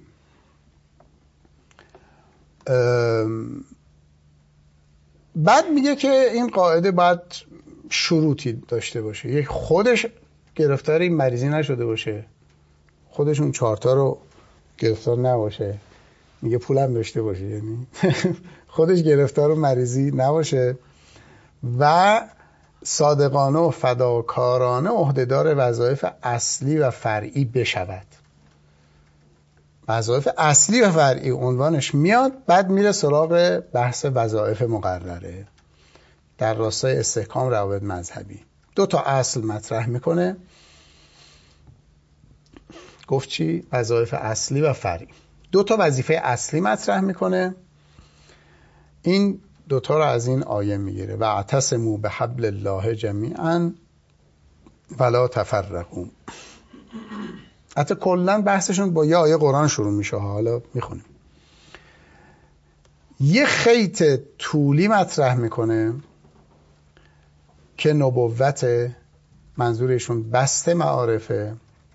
بعد میگه که این قاعده باید شروطی داشته باشه. یک خودش گرفتار این مریضی نشده باشه، خودش اون چهارتا رو گرفتار نباشه، میگه پولم داشته باشه، یعنی خودش گرفتار مریضی نباشه و صادقانه و فداکارانه عهدهدار وظایف اصلی و فرعی بشود. وظایف اصلی و فرعی عنوانش میاد، بعد میره سراغ بحث وظایف مقرره در راستای استحکام روابط مذهبی. دو تا اصل مطرح میکنه. گفت چی؟ وظایف اصلی و فرعی. دو تا وظیفه اصلی مطرح میکنه. این دوتا رو از این آیه میگیره: و اعتصموا بحبل الله جمیعا ولا تفرقوا. حتی کلن بحثشون با یه آیه قرآن شروع میشه. حالا میخونیم. یه خیط طولی مطرح میکنه که نبوت، منظورشون بسته معارفه،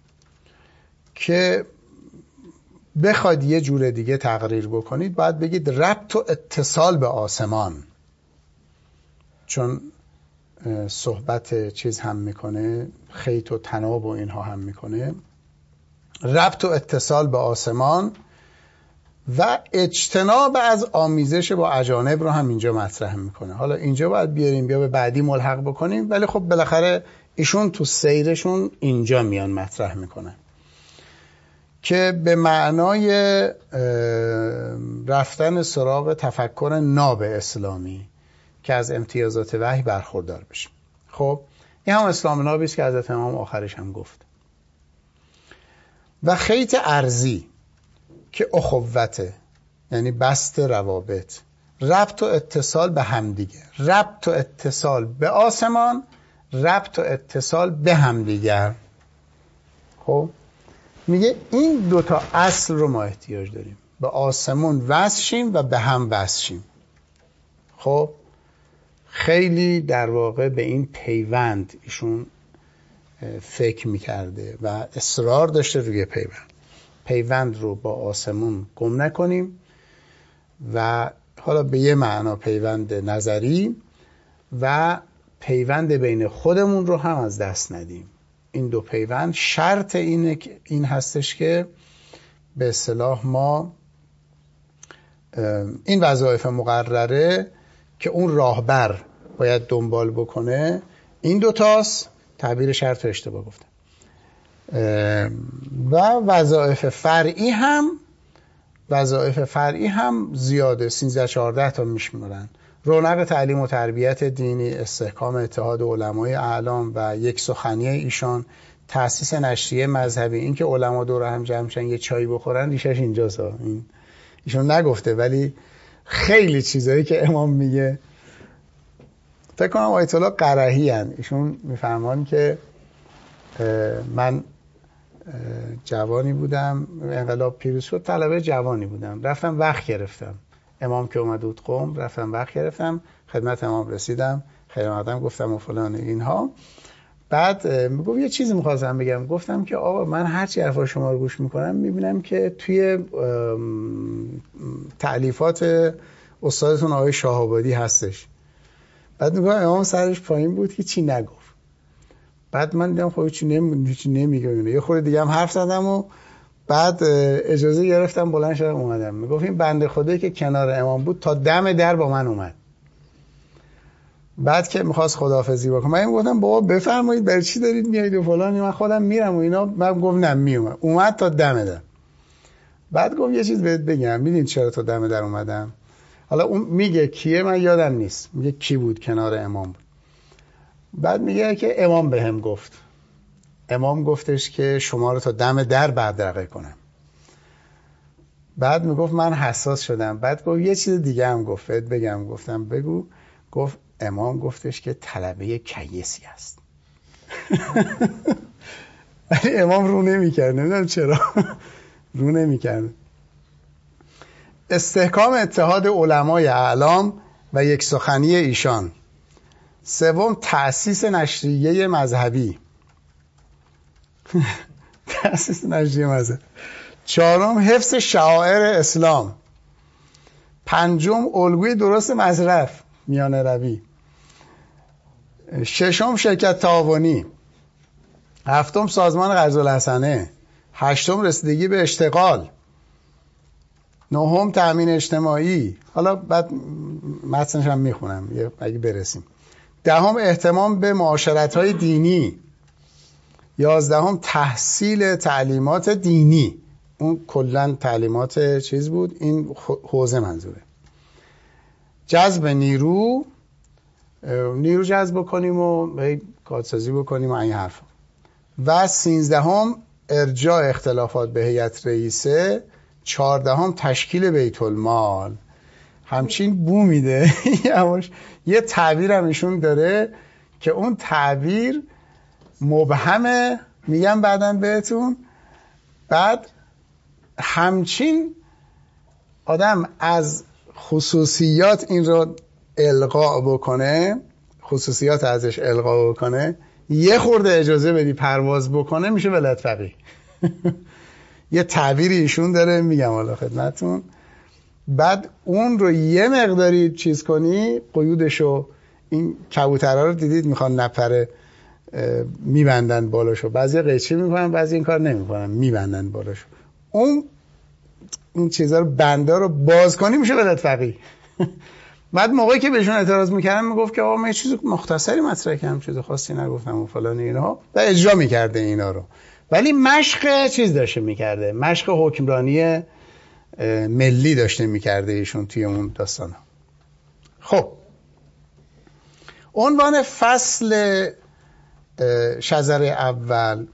که بخواید یه جور دیگه تقریر بکنید باید بگید ربط و اتصال به آسمان، چون صحبت چیز هم میکنه، خیط و تناب و اینها هم میکنه. ربط و اتصال به آسمان و اجتناب از آمیزش با اجانب رو هم اینجا مطرح میکنه. حالا اینجا باید بیاریم یا به بعدی ملحق بکنیم، ولی خب بالاخره ایشون تو سیرشون اینجا میان مطرح میکنن که به معنای رفتن سراغ تفکر ناب اسلامی که از امتیازات وحی برخوردار بشیم. خب این هم اسلام نابی است که حضرت امام آخرش هم گفت. و خیط ارضی که اخوته، یعنی بست روابط، ربط و اتصال به همدیگه، ربط و اتصال به آسمان، ربط و اتصال به همدیگر. خب میگه این دوتا اصل رو ما احتیاج داریم، به آسمون وصل شیم و به هم وصل شیم. خب خیلی در واقع به این پیوند ایشون فکر میکرده و اصرار داشته روی پیوند. پیوند رو با آسمون گم نکنیم و حالا به یه معنا پیوند نظری و پیوند بین خودمون رو هم از دست ندیم. این دو پیوند شرط اینه که این هستش که به اصطلاح ما این وظایف مقرره که اون راهبر باید دنبال بکنه این دوتاست. تعبیر شرط رو اشتباه گفتم. و وظایف فرعی هم وظایف فرعی هم زیاده، سیزده چهارده تا میشمارن. رونق تعلیم و تربیت دینی، استحکام اتحاد علمای اعلام و یک سخنی ایشان، تأسیس نشریه مذهبی. این که علما دور هم جمع شن یه چای بخورن ریشش اینجاست. این ایشون نگفته ولی خیلی چیزایی که امام میگه فکر کنم آیت الله قرحی هن. ایشون میفرمان که من جوانی بودم، انقلاب پیروز شد، طلبه جوانی بودم، رفتم وقت گرفتم. امام که اومد بود قم، رفتم وقت گرفتم، خدمت امام رسیدم، خیلی مقدم گفتم و فلان اینها. بعد میگم یه چیزی میخواستم بگم، گفتم که آقا من هرچی حرفا شما رو گوش میکنم میبینم که توی تألیفات استادتون آقای شاه‌آبادی هستش. بعد میگم امام سرش پایین بود که چی نگفت. بعد من دیدم خب چی نمی چی نمیگه. یه خورده دیگه هم حرف زدم و بعد اجازه گرفتم بلند شدم اومدم. میگفت این بنده خدایی که کنار امام بود تا دم در با من اومد. بعد که میخواست خداحافظی بکنه من گفتم بابا بفرمایید برای چی دارید میایید و فلان، من خودم میرم و اینا. من گفتم نه میومد. اومد تا دم در. بعد گفت یه چیز بهت بگم، میدین چرا تا دم در اومدم؟ حالا اون میگه کیه من یادم نیست، میگه کی بود کنار امام بود. بعد میگه که امام بهم گفت، امام گفتش که شما رو تا دم در بدرقه کنم. بعد میگفت من حساس شدم. بعد گفت یه چیز دیگه هم گفت بگم. گفتم بگو. گفت امام گفتش که طلبه کیسی است. ولی امام رو نمی‌کرد، نمیدونم چرا رو نمی‌کرد. استحکام اتحاد علمای اعلام و یک سخنی ایشان. سوم تأسیس نشریه مذهبی. تأسیس نشریه مذهبی. چهارم حفظ شعائر اسلام. پنجم الگوی درست مصرف میانه روی. ششم شرکت تعاونی. هفتم سازمان قرض الحسنه. هشتم رسیدگی به اشتغال. نهم تأمین اجتماعی. حالا بعد متنش هم میخونم اگه برسیم. دهم اهتمام به معاشرت‌های دینی. یازدهم تحصیل تعلیمات دینی. اون کلن تعلیمات چیز بود، این حوزه منظوره. جذب نیرو، نیرو جذب کنیم و کارسازی بکنیم و این حرف. و سیزدهم ارجاع اختلافات به هیئت رئیسه. چهاردهم تشکیل بیت المال. همچین بو میده. یه تعبیر هم ایشون داره که اون تعبیر مبهمه، میگم بعداً بهتون. بعد همچین آدم از خصوصیات این رو القا بکنه، خصوصیات ازش القا بکنه، یه خورده اجازه بدی پرواز بکنه میشه ولایت فقیه. یه تعبیری ایشون داره، میگم حالا خدمتون. بعد اون رو یه مقداری چیز کنی، قیودشو، این کبوترها رو دیدید میخوان نپره میبندن بالاشو، بعضی قیچی میکنن بعضی این کار نمیکنن، میبندن بالاشو. اون این چیزا رو بندا رو باز کنی میشه بدعت فقیه. بعد موقعی که بهشون اعتراض میکردم میگفت که آقا من چیز مختصری مطرح کردم، چیز خاصی نگفتم و فلان اینا، و اجرا میکرده اینا رو، ولی مشق چیز داشته میکرده، مشق حکمرانی ملی داشته میکرده ایشون توی اون داستان ها. خب عنوان فصل شذره اول،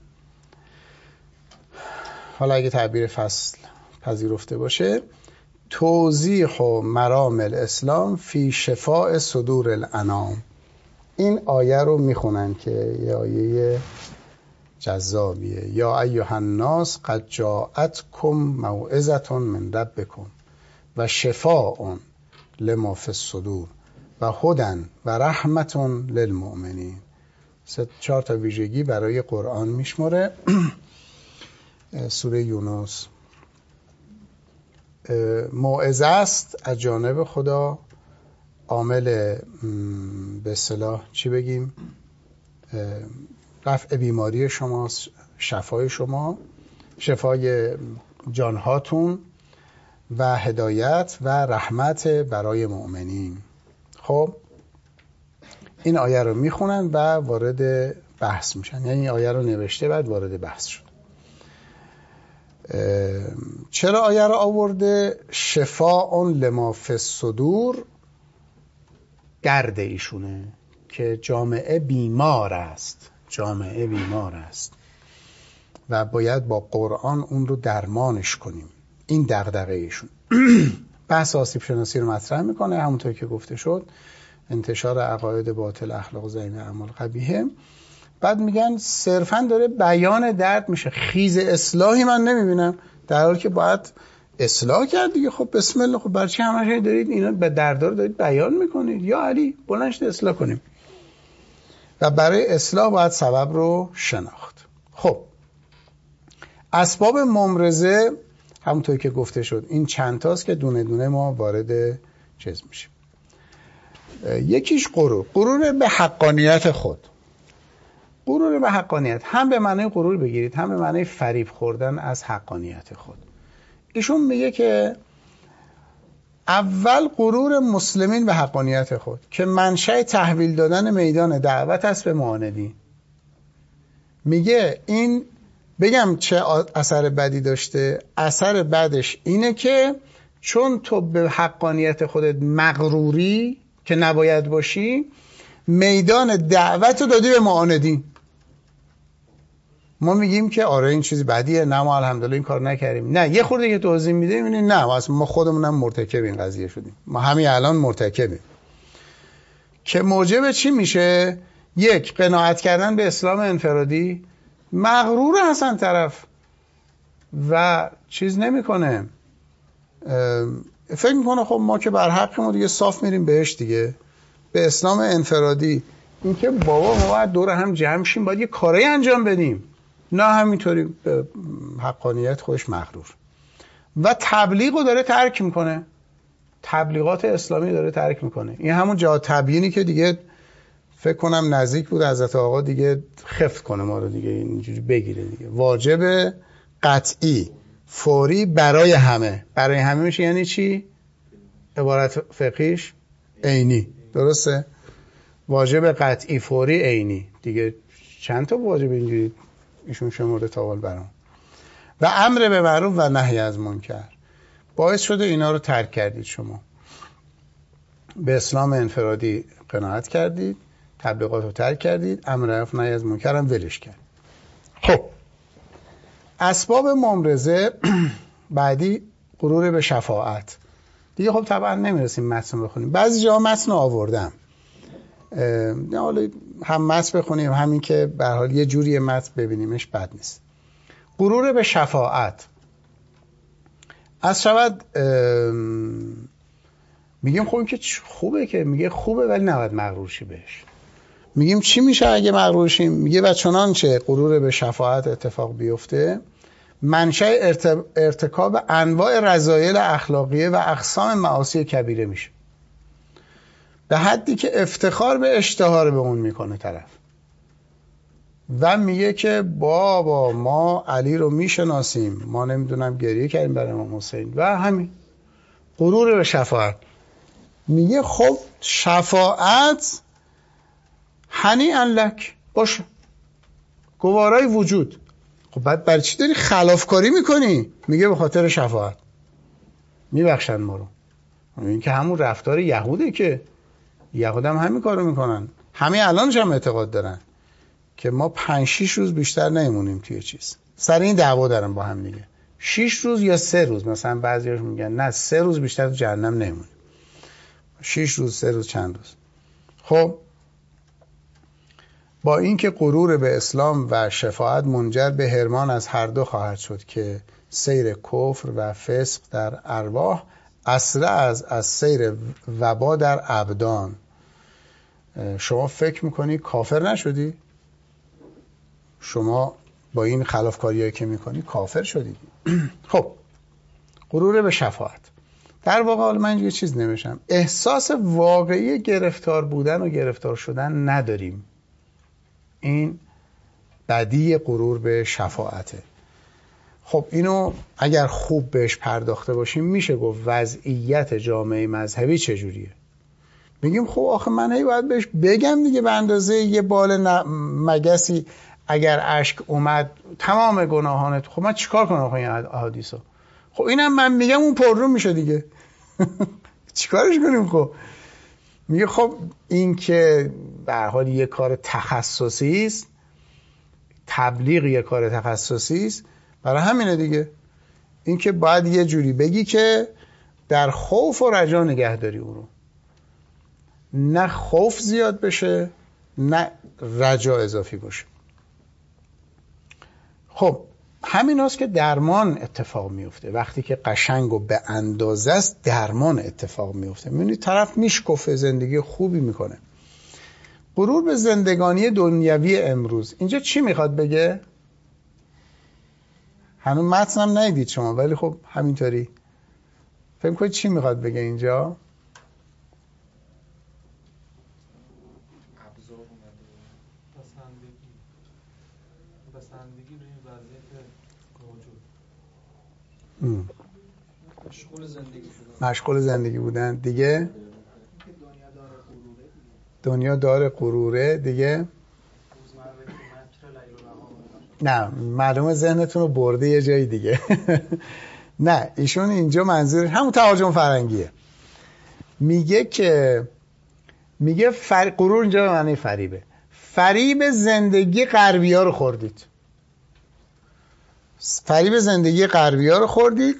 حالا اگه تعبیر فصل پذیرفته باشه، توضیح و مرام الاسلام فی شفاء صدور الانام. این آیه رو میخونن که یه آیه جذابیه. یا ایها الناس قد جاءتکم موعظة من ربکم و شفاء لما فی الصدور و هدی و رحمة للمؤمنین. سه چهار تا ویژگی برای قرآن میشماره. سوره یونس موعظه است از جانب خدا، عامل به اصطلاح چی بگیم، رفع بیماری شما، شفای شما، شفای جانهاتون و هدایت و رحمت برای مؤمنین. خب این آیه رو میخونن و وارد بحث میشن، یعنی این آیه رو نوشته بعد وارد بحث شد. چرا آیه رو آورده؟ شفاء لما فی الصدور، درد ایشونه که جامعه بیمار است، جامعه بیمار است و باید با قرآن اون رو درمانش کنیم. این دغدغه ایشون. بحث آسیب شناسی رو مطرح میکنه، همونطور که گفته شد، انتشار عقاید باطل، اخلاق ضعیف، اعمال قبیحه. بعد میگن صرفا داره بیان درد میشه، خیز اصلاحی من نمیبینم، در حالی که باید اصلاح کرد دیگه. خب بسم الله، خب برای چی همش دارید اینا به دردار دارید بیان میکنید؟ یا علی بلند شید اصلاح کنیم. و برای اصلاح باید سبب رو شناخت. خب اسباب ممرضه همونطور که گفته شد این چند تاست که دونه دونه ما وارد چیز میشیم. یکیش غرور، غرور به حقانیت خود. غرور به حقانیت، هم به معنی غرور بگیرید هم به معنی فریب خوردن از حقانیت خود. ایشون میگه که اول غرور مسلمین به حقانیت خود که منشأ تحویل دادن میدان دعوت است به معاندین. میگه این بگم چه اثر بدی داشته؟ اثر بدش اینه که چون تو به حقانیت خودت مغروری که نباید باشی، میدان دعوت رو دادی به معاندین. ما میگیم که آره این چیزی بدیه، نه ما الحمدلله این کار نکردیم، نه یه خورده که توضیح میده میبینی نه اصلا ما خودمونم مرتکب این قضیه شدیم، ما همین الان مرتکبیم. که موجب چی میشه؟ یک، قناعت کردن به اسلام انفرادی، مغرور هستن طرف و چیز نمیکنه، فکر میکنه خب ما که بر حقمون دیگه صاف میریم بهش دیگه. به اسلام انفرادی، این که بابا ما باید دور هم جمع شیم، باید یه کاری انجام بدیم، نه همینطوری به حقانیت خودش مغرور. و تبلیغ رو داره ترک میکنه، تبلیغات اسلامی داره ترک میکنه. این همون جهاد تبیینی که دیگه فکر کنم نزدیک بود حضرت آقا دیگه خفت کنه ما رو دیگه، اینجوری بگیره دیگه. واجب قطعی فوری برای همه. برای همه میشه یعنی چی؟ عبارت فقهیش عینی، درسته؟ واجب قطعی فوری عینی دیگه. چند تا واجب اینجوری ایشون شمرده تاول برام. و امر به معروف و نهی از منکر باعث شده اینا رو ترک کردید. شما به اسلام انفرادی قناعت کردید، تبلیغات رو ترک کردید، امر به معروف نهی از منکر هم ولش کرد. خب اسباب ممرضه بعدی غرور به شفاعت دیگه. خب طبعا نمیرسیم متن بخونیم، بعضی جاها متن آوردم، حالا هم متن بخونیم همین که به هر حال یه جوری متن ببینیمش بد نیست. غرور به شفاعت از شود میگیم خب این که خوبه، که میگه خوبه ولی نباید مغرور شی بهش. میگیم چی میشه اگه مغرور شیم؟ میگه و چنانچه غرور به شفاعت اتفاق بیفته منشأ ارت... ارتکاب انواع رذایل اخلاقیه و اقسام معاصی کبیره میشه، به حدی که افتخار به اشتهار به اون میکنه طرف و میگه که بابا ما علی رو میشناسیم، ما نمیدونم گریه کردیم برای امام حسین و همین. غرور به شفاعت. میگه خب شفاعت هنیئا لک باشه، گوارای وجود. خب بعد برای چی داری خلافکاری میکنی؟ میگه به خاطر شفاعت میبخشن ما رو. این که همون رفتار یهوده که یهود هم همین کارو میکنن، همین الانش هم اعتقاد دارن که ما پنج شیش روز بیشتر نمیمونیم توی چیز، سر این دعوا دارن با هم دیگه. شیش روز یا سه روز، مثلا بعضی‌هاش میگن نه سه روز بیشتر تو جهنم نمیمونیم، شیش روز سه روز چند روز. خب با اینکه غرور به اسلام و شفاعت منجر به حرمان از هر دو خواهد شد که سیر کفر و فسق در ارواح اسرع از از سیر وبا در ابدان. شما فکر میکنی کافر نشدی؟ شما با این خلافکاریایی که میکنی کافر شدی. خب غرور به شفاعت. در واقع من یه چیز نمیشم، احساس واقعی گرفتار بودن و گرفتار شدن نداریم. این بدی غرور به شفاعته. خب اینو اگر خوب بهش پرداخته باشیم میشه گفت وضعیت جامعه مذهبی چجوریه. میگیم خب آخه من هی باید بهش بگم دیگه، به اندازه یه بال مگسی اگر اشک اومد تمام گناهانت، خب من چیکار کنم آخه این احادیثو؟ خب اینم من میگم اون پررو میشه دیگه. چیکارش کنیم؟ خب میگه خب این که به هر حال یه کار تخصصی است، تبلیغ یه کار تخصصی است، برای همینه دیگه. این که باید یه جوری بگی که در خوف و رجا نگه داری اون رو، نه خوف زیاد بشه نه رجا اضافی باشه. خب همین هست که درمان اتفاق میفته. وقتی که قشنگ و به اندازه است درمان اتفاق میفته. میبینید طرف میشکفه، زندگی خوبی میکنه. غرور به زندگانی دنیوی امروز. اینجا چی میخواد بگه؟ هنوز متنم ندیدید شما، ولی خب همینطوری فکر کنید چی میخواد بگه اینجا؟ مشغول زندگی شدن. مشغول زندگی بودن دیگه. دنیا دار غروره دیگه. نه معلومه ذهنتون رو برده یه جایی دیگه. نه ایشون اینجا منظور همون تهاجم فرنگیه. میگه که میگه فر... غرور اینجا به معنی فریبه. فریب زندگی غربی‌ها رو خوردید. فریب زندگی غربی‌ها رو خوردید.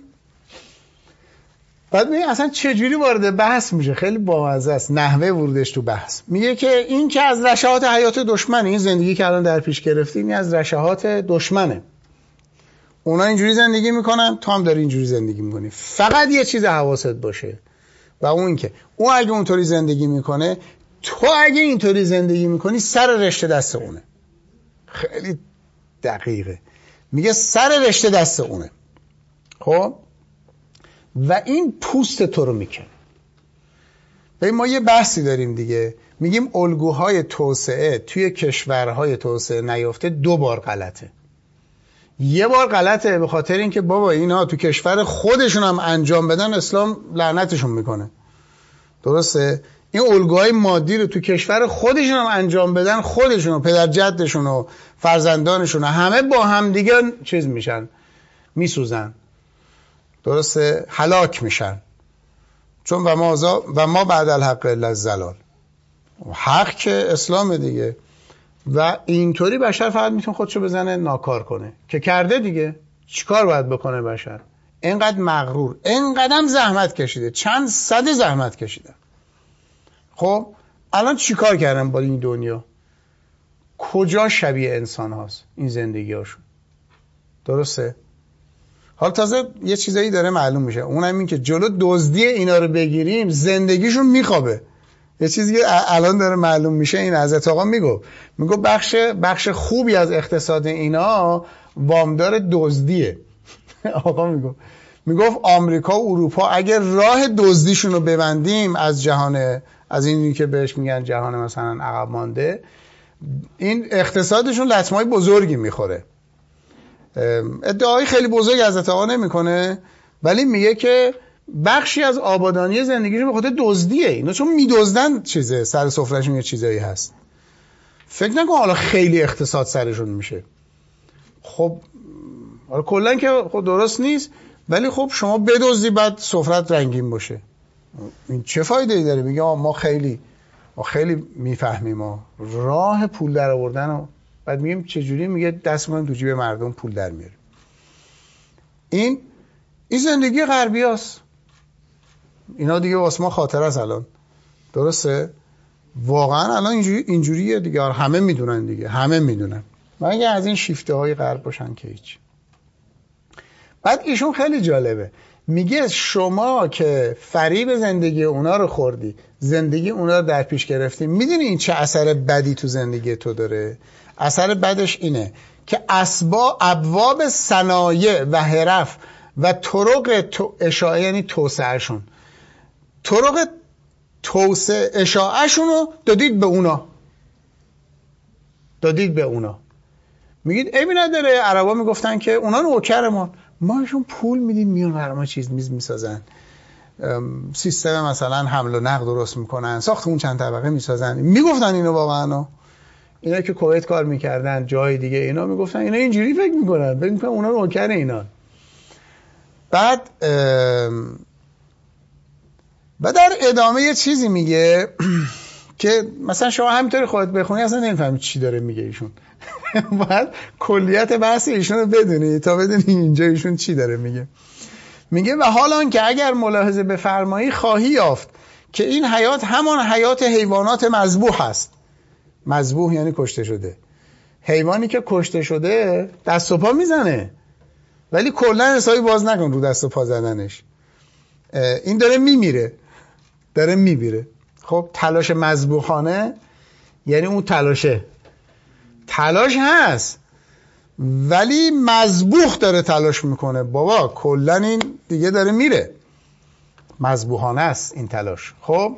بعد میگه اصلا چجوری وارد بحث میشه، خیلی بامزه است نحوه ورودش تو بحث. میگه که این که از رشاهات حیات دشمنه، این زندگی که الان در پیش گرفتیم این از رشاهات دشمنه. اونا اینجوری زندگی میکنن، تو هم داری اینجوری زندگی میکنی. فقط یه چیز حواست باشه و اون این که اون اگه اونطوری زندگی میکنه، تو اگه اینطوری زندگی میکنی سر رشته دست اونه. خیلی دقیقه. میگه سر رشته دست اونه. خب و این پوست تو رو میکنه. ببین ما یه بحثی داریم دیگه، میگیم الگوهای توسعه توی کشورهای توسعه نیافته دو بار غلطه. یه بار غلطه به خاطر اینکه بابا اینا تو کشور خودشون هم انجام بدن اسلام لعنتشون میکنه. درسته؟ این الگوهای مادی رو تو کشور خودشون هم انجام بدن، خودشون و پدر جدشون و فرزندانشون همه با هم دیگه چیز میشن، میسوزن. درسته؟ هلاک میشن. چون و ما, و ما بعد الحق الا الضلال. حق که اسلام دیگه. و اینطوری بشر فقط میتونه خودشو بزنه ناکار کنه که کرده دیگه. چیکار باید بکنه بشر؟ اینقدر مغرور، اینقدر زحمت کشیده، چند صد زحمت کشیده. خب الان چیکار کردن با این دنیا؟ کجا شبیه انسان هاست این زندگی هاشون؟ درسته؟ حالا تازه یه چیزایی داره معلوم میشه، اونم این که جلو دزدی اینا رو بگیریم زندگیشون میخوابه. یه چیزی که الان داره معلوم میشه، این حضرت آقا میگو میگو بخش بخش خوبی از اقتصاد اینا وامدار دزدیه. آقا میگو میگفت آمریکا و اروپا اگر راه دزدیشون رو ببندیم از جهان، از اینی که بهش میگن جهان مثلا عقب مانده، این اقتصادشون لطمه‌های بزرگی میخوره. ادعای خیلی بزرگ حضرت آقا نمیکنه، ولی میگه که بخشی از آبادانی زندگیشون به خاطر دزدیه. اینا چون میدزدن چیزه سر سفرهشون یه چیزایی هست. فکر نکن حالا خیلی اقتصاد سرشون میشه. خب حالا کلا که خب درست نیست، ولی خب شما بدزدی بعد سفرت رنگین باشه، این چه فایده ای داره؟ میگه ما خیلی ما خیلی میفهمیم، ما راه پول در آوردن و بعد میگیم چجوری؟ میگه دست میکنیم تو جیب مردم پول در میاریم. این این زندگی غربی هست. اینا دیگه واسه ما خاطره است الان. درسته؟ واقعا الان اینجوری اینجوریه دیگه، همه میدونن دیگه، همه میدونن. مگه از این شیفته های غرب باشن که هیچ. بعد ایشون خیلی جالبه، میگه شما که فریب زندگی اونا رو خوردی، زندگی اونا رو در پیش گرفتی، میدونی این چه اثر بدی تو زندگی تو داره؟ اثر بدش اینه که اسباب ابواب صنایع و حرف و طرق تو اشاعه، یعنی توسعهشون، طرق توسعه اشاعهشون رو دادید به اونا، دادید به اونا. میگید عیبی نداره، عربا میگفتن که اونا نوکرمون، ما اشون پول میدیم میان برای ما چیز میز میسازن، سیستم مثلا حمل و نقل درست میکنن، ساختمون چند طبقه میسازن. میگفتن اینو واقعا، اینا که کویت کار میکردن جای دیگه، اینا میگفتن اینا اینجوری فکر میکنن، فکر میکنن اونا نوکر اینا. بعد بعد در ادامه یه چیزی میگه که مثلا شما همینطوری خودت بخونی اصلا نمیفهمی چی داره میگه ایشون. باید کلیت بحث ایشون رو بدونی تا بدونی اینجا ایشون چی داره میگه. میگه و حالان که اگر ملاحظه بفرمایی خواهی یافت که این حیات همان حیات حیوانات مذبوح است. مذبوح یعنی کشته شده. حیوانی که کشته شده دست و پا میزنه، ولی کلا حسابی باز نکن رو دست و پا زدنش. این داره میمیره، داره میمیره. خب تلاش مذبوحانه یعنی اون تلاشه، تلاش هست ولی مذبوح داره تلاش میکنه. بابا کلا این دیگه داره میره، مذبوحانه است این تلاش. خب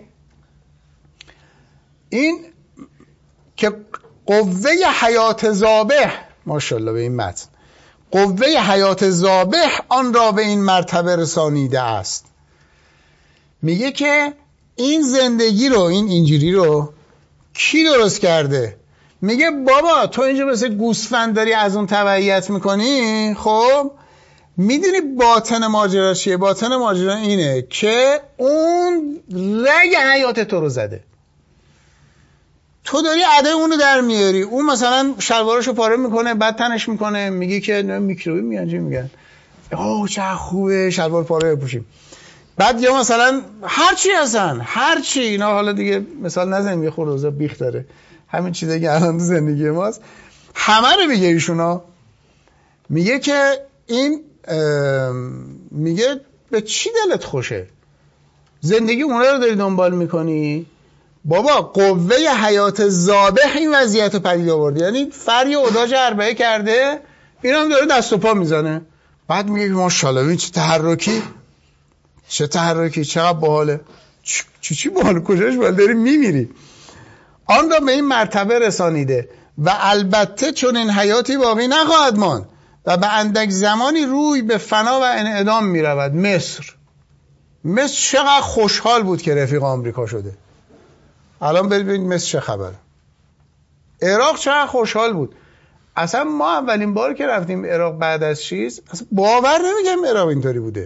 این که قوه حیات ذابح، ماشاءالله به این متن، قوه حیات ذابح آن را به این مرتبه رسانیده است. میگه که این زندگی رو، این اینجوری رو کی درست کرده؟ میگه بابا تو اینجا مثل گوسفند داری از اون تبعیت میکنی. خب میدونی باطن ماجرا چیه؟ باطن ماجرا اینه که اون رگ حیات تو رو زده، تو داری عده اونو در میاری. اون مثلا شلوارشو پاره میکنه، بعد تنش میکنه، میگی که میکروبی میان چی میگن، اوه چه خوبه شلوار پاره بپوشیم. بعد یا مثلا هر چی هستن، هر چی اینا، حالا دیگه مثال نزنیم یه خورده بیخ داره، همین چیزایی که الان تو زندگی ماست همه رو میگه ایشونا. میگه که این میگه به چی دلت خوشه؟ زندگی اونها رو داری دنبال میکنی؟ بابا قوه حیات ذابح این وضعیت رو پدید آورده، یعنی فری اداج اربعه کرده، این هم داره دست و پا میزنه. بعد میگه ماشاءالله این چه تحرکی، چه تحرکی، چقدر باحاله. چی چی باحاله؟ کجاش باحال؟ داری میمیری. آن را به این مرتبه رسانیده و البته چون این حیاتی باقی نخواهد ماند و به اندک زمانی روی به فنا و انعدام میرود. مصر مصر چقدر خوشحال بود که رفیق آمریکا شده. الان برید ببینید مصر چه خبره. عراق چقدر خوشحال بود. اصلا ما اولین بار که رفتیم عراق بعد از چیز، اصلا باور نمیگم عراق اینطوری بوده.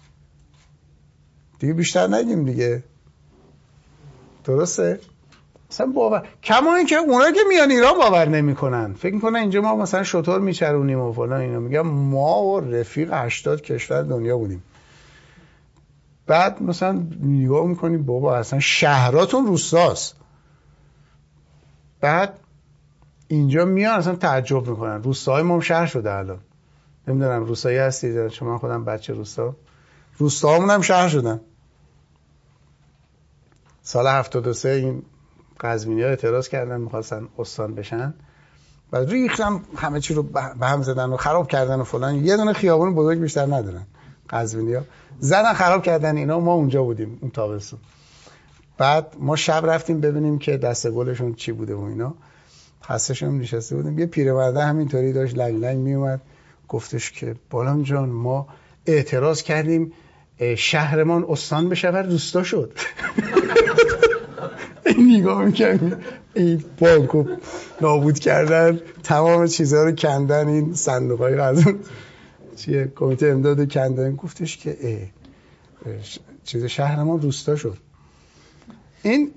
دیگه بیشتر نگیم دیگه، درسته؟ اصلا باور، کما این که اونا که میان ایران باور نمیکنن، فکر میکنن اینجا ما مثلا شطور میچرونیم و فلان اینا. میگم ما و رفیق هشتاد کشور دنیا بودیم. بعد مثلا نگاه میکنی بابا اصلا شهراتون روستاست. بعد اینجا میان اصلا تعجب میکنن. روستاهای ما هم شهر شده الان. نمیدونم روستایی هستید چون من خودم بچه روستا، روستاهامون هم شهر شدن. سال هفتاد و سه این قزوینی ها اعتراض کردن میخواستن استان بشن، بعد ریختن همه چی رو به هم زدن و خراب کردن و فلان. یه دونه خیابون بزرگ بیشتر ندارن قزوینی ها، زدن خراب کردن اینا. ما اونجا بودیم اون تابستون. بعد ما شب رفتیم ببینیم که دست گلشون چی بوده و اینا. پسش هم نشسته بودیم، یه پیرمرده همینطوری داشت لنگ لنگ میومد، گفتش که بالام جان ما اعتراض کردیم شهرمان استان بشه، روستا شد. این نگاه میکنم این بانکو نابود کردن، تمام چیزها رو کندن، این صندوق های غذا چیه کمیته امداد کندن. گفتش که چیز شهرمان روستا شد. این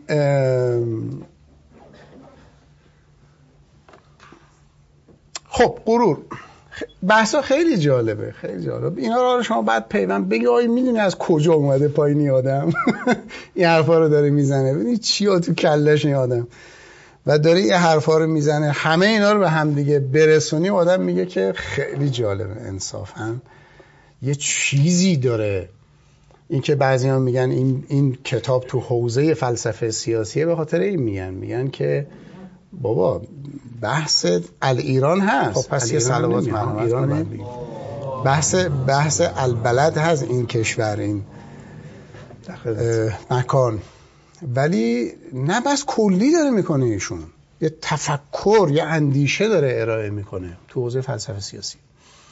خب غرور بحثا خیلی جالبه، خیلی جالب. اینا رو شما بعد پیوند بگی آی میدونی از کجا اومده پایینی آدم این حرفا رو داره میزنه، ببینید چیا تو کلش این آدم و داره این حرفا رو میزنه، همه اینا رو به هم دیگه برسونی، آدم میگه که خیلی جالبه انصافا یه چیزی داره. این که بعضی‌ها میگن این این کتاب تو حوزه فلسفه سیاسیه، به خاطر این میگن میگن که بابا بحث الایران هست. خب پس یه صلوات مرحمت ایران بحث بحث البلد هست، این کشور، این مکان، ولی نه بس کلی داره میکنه ایشون، یه تفکر، یه اندیشه داره ارائه میکنه تو حوزه فلسفه سیاسی.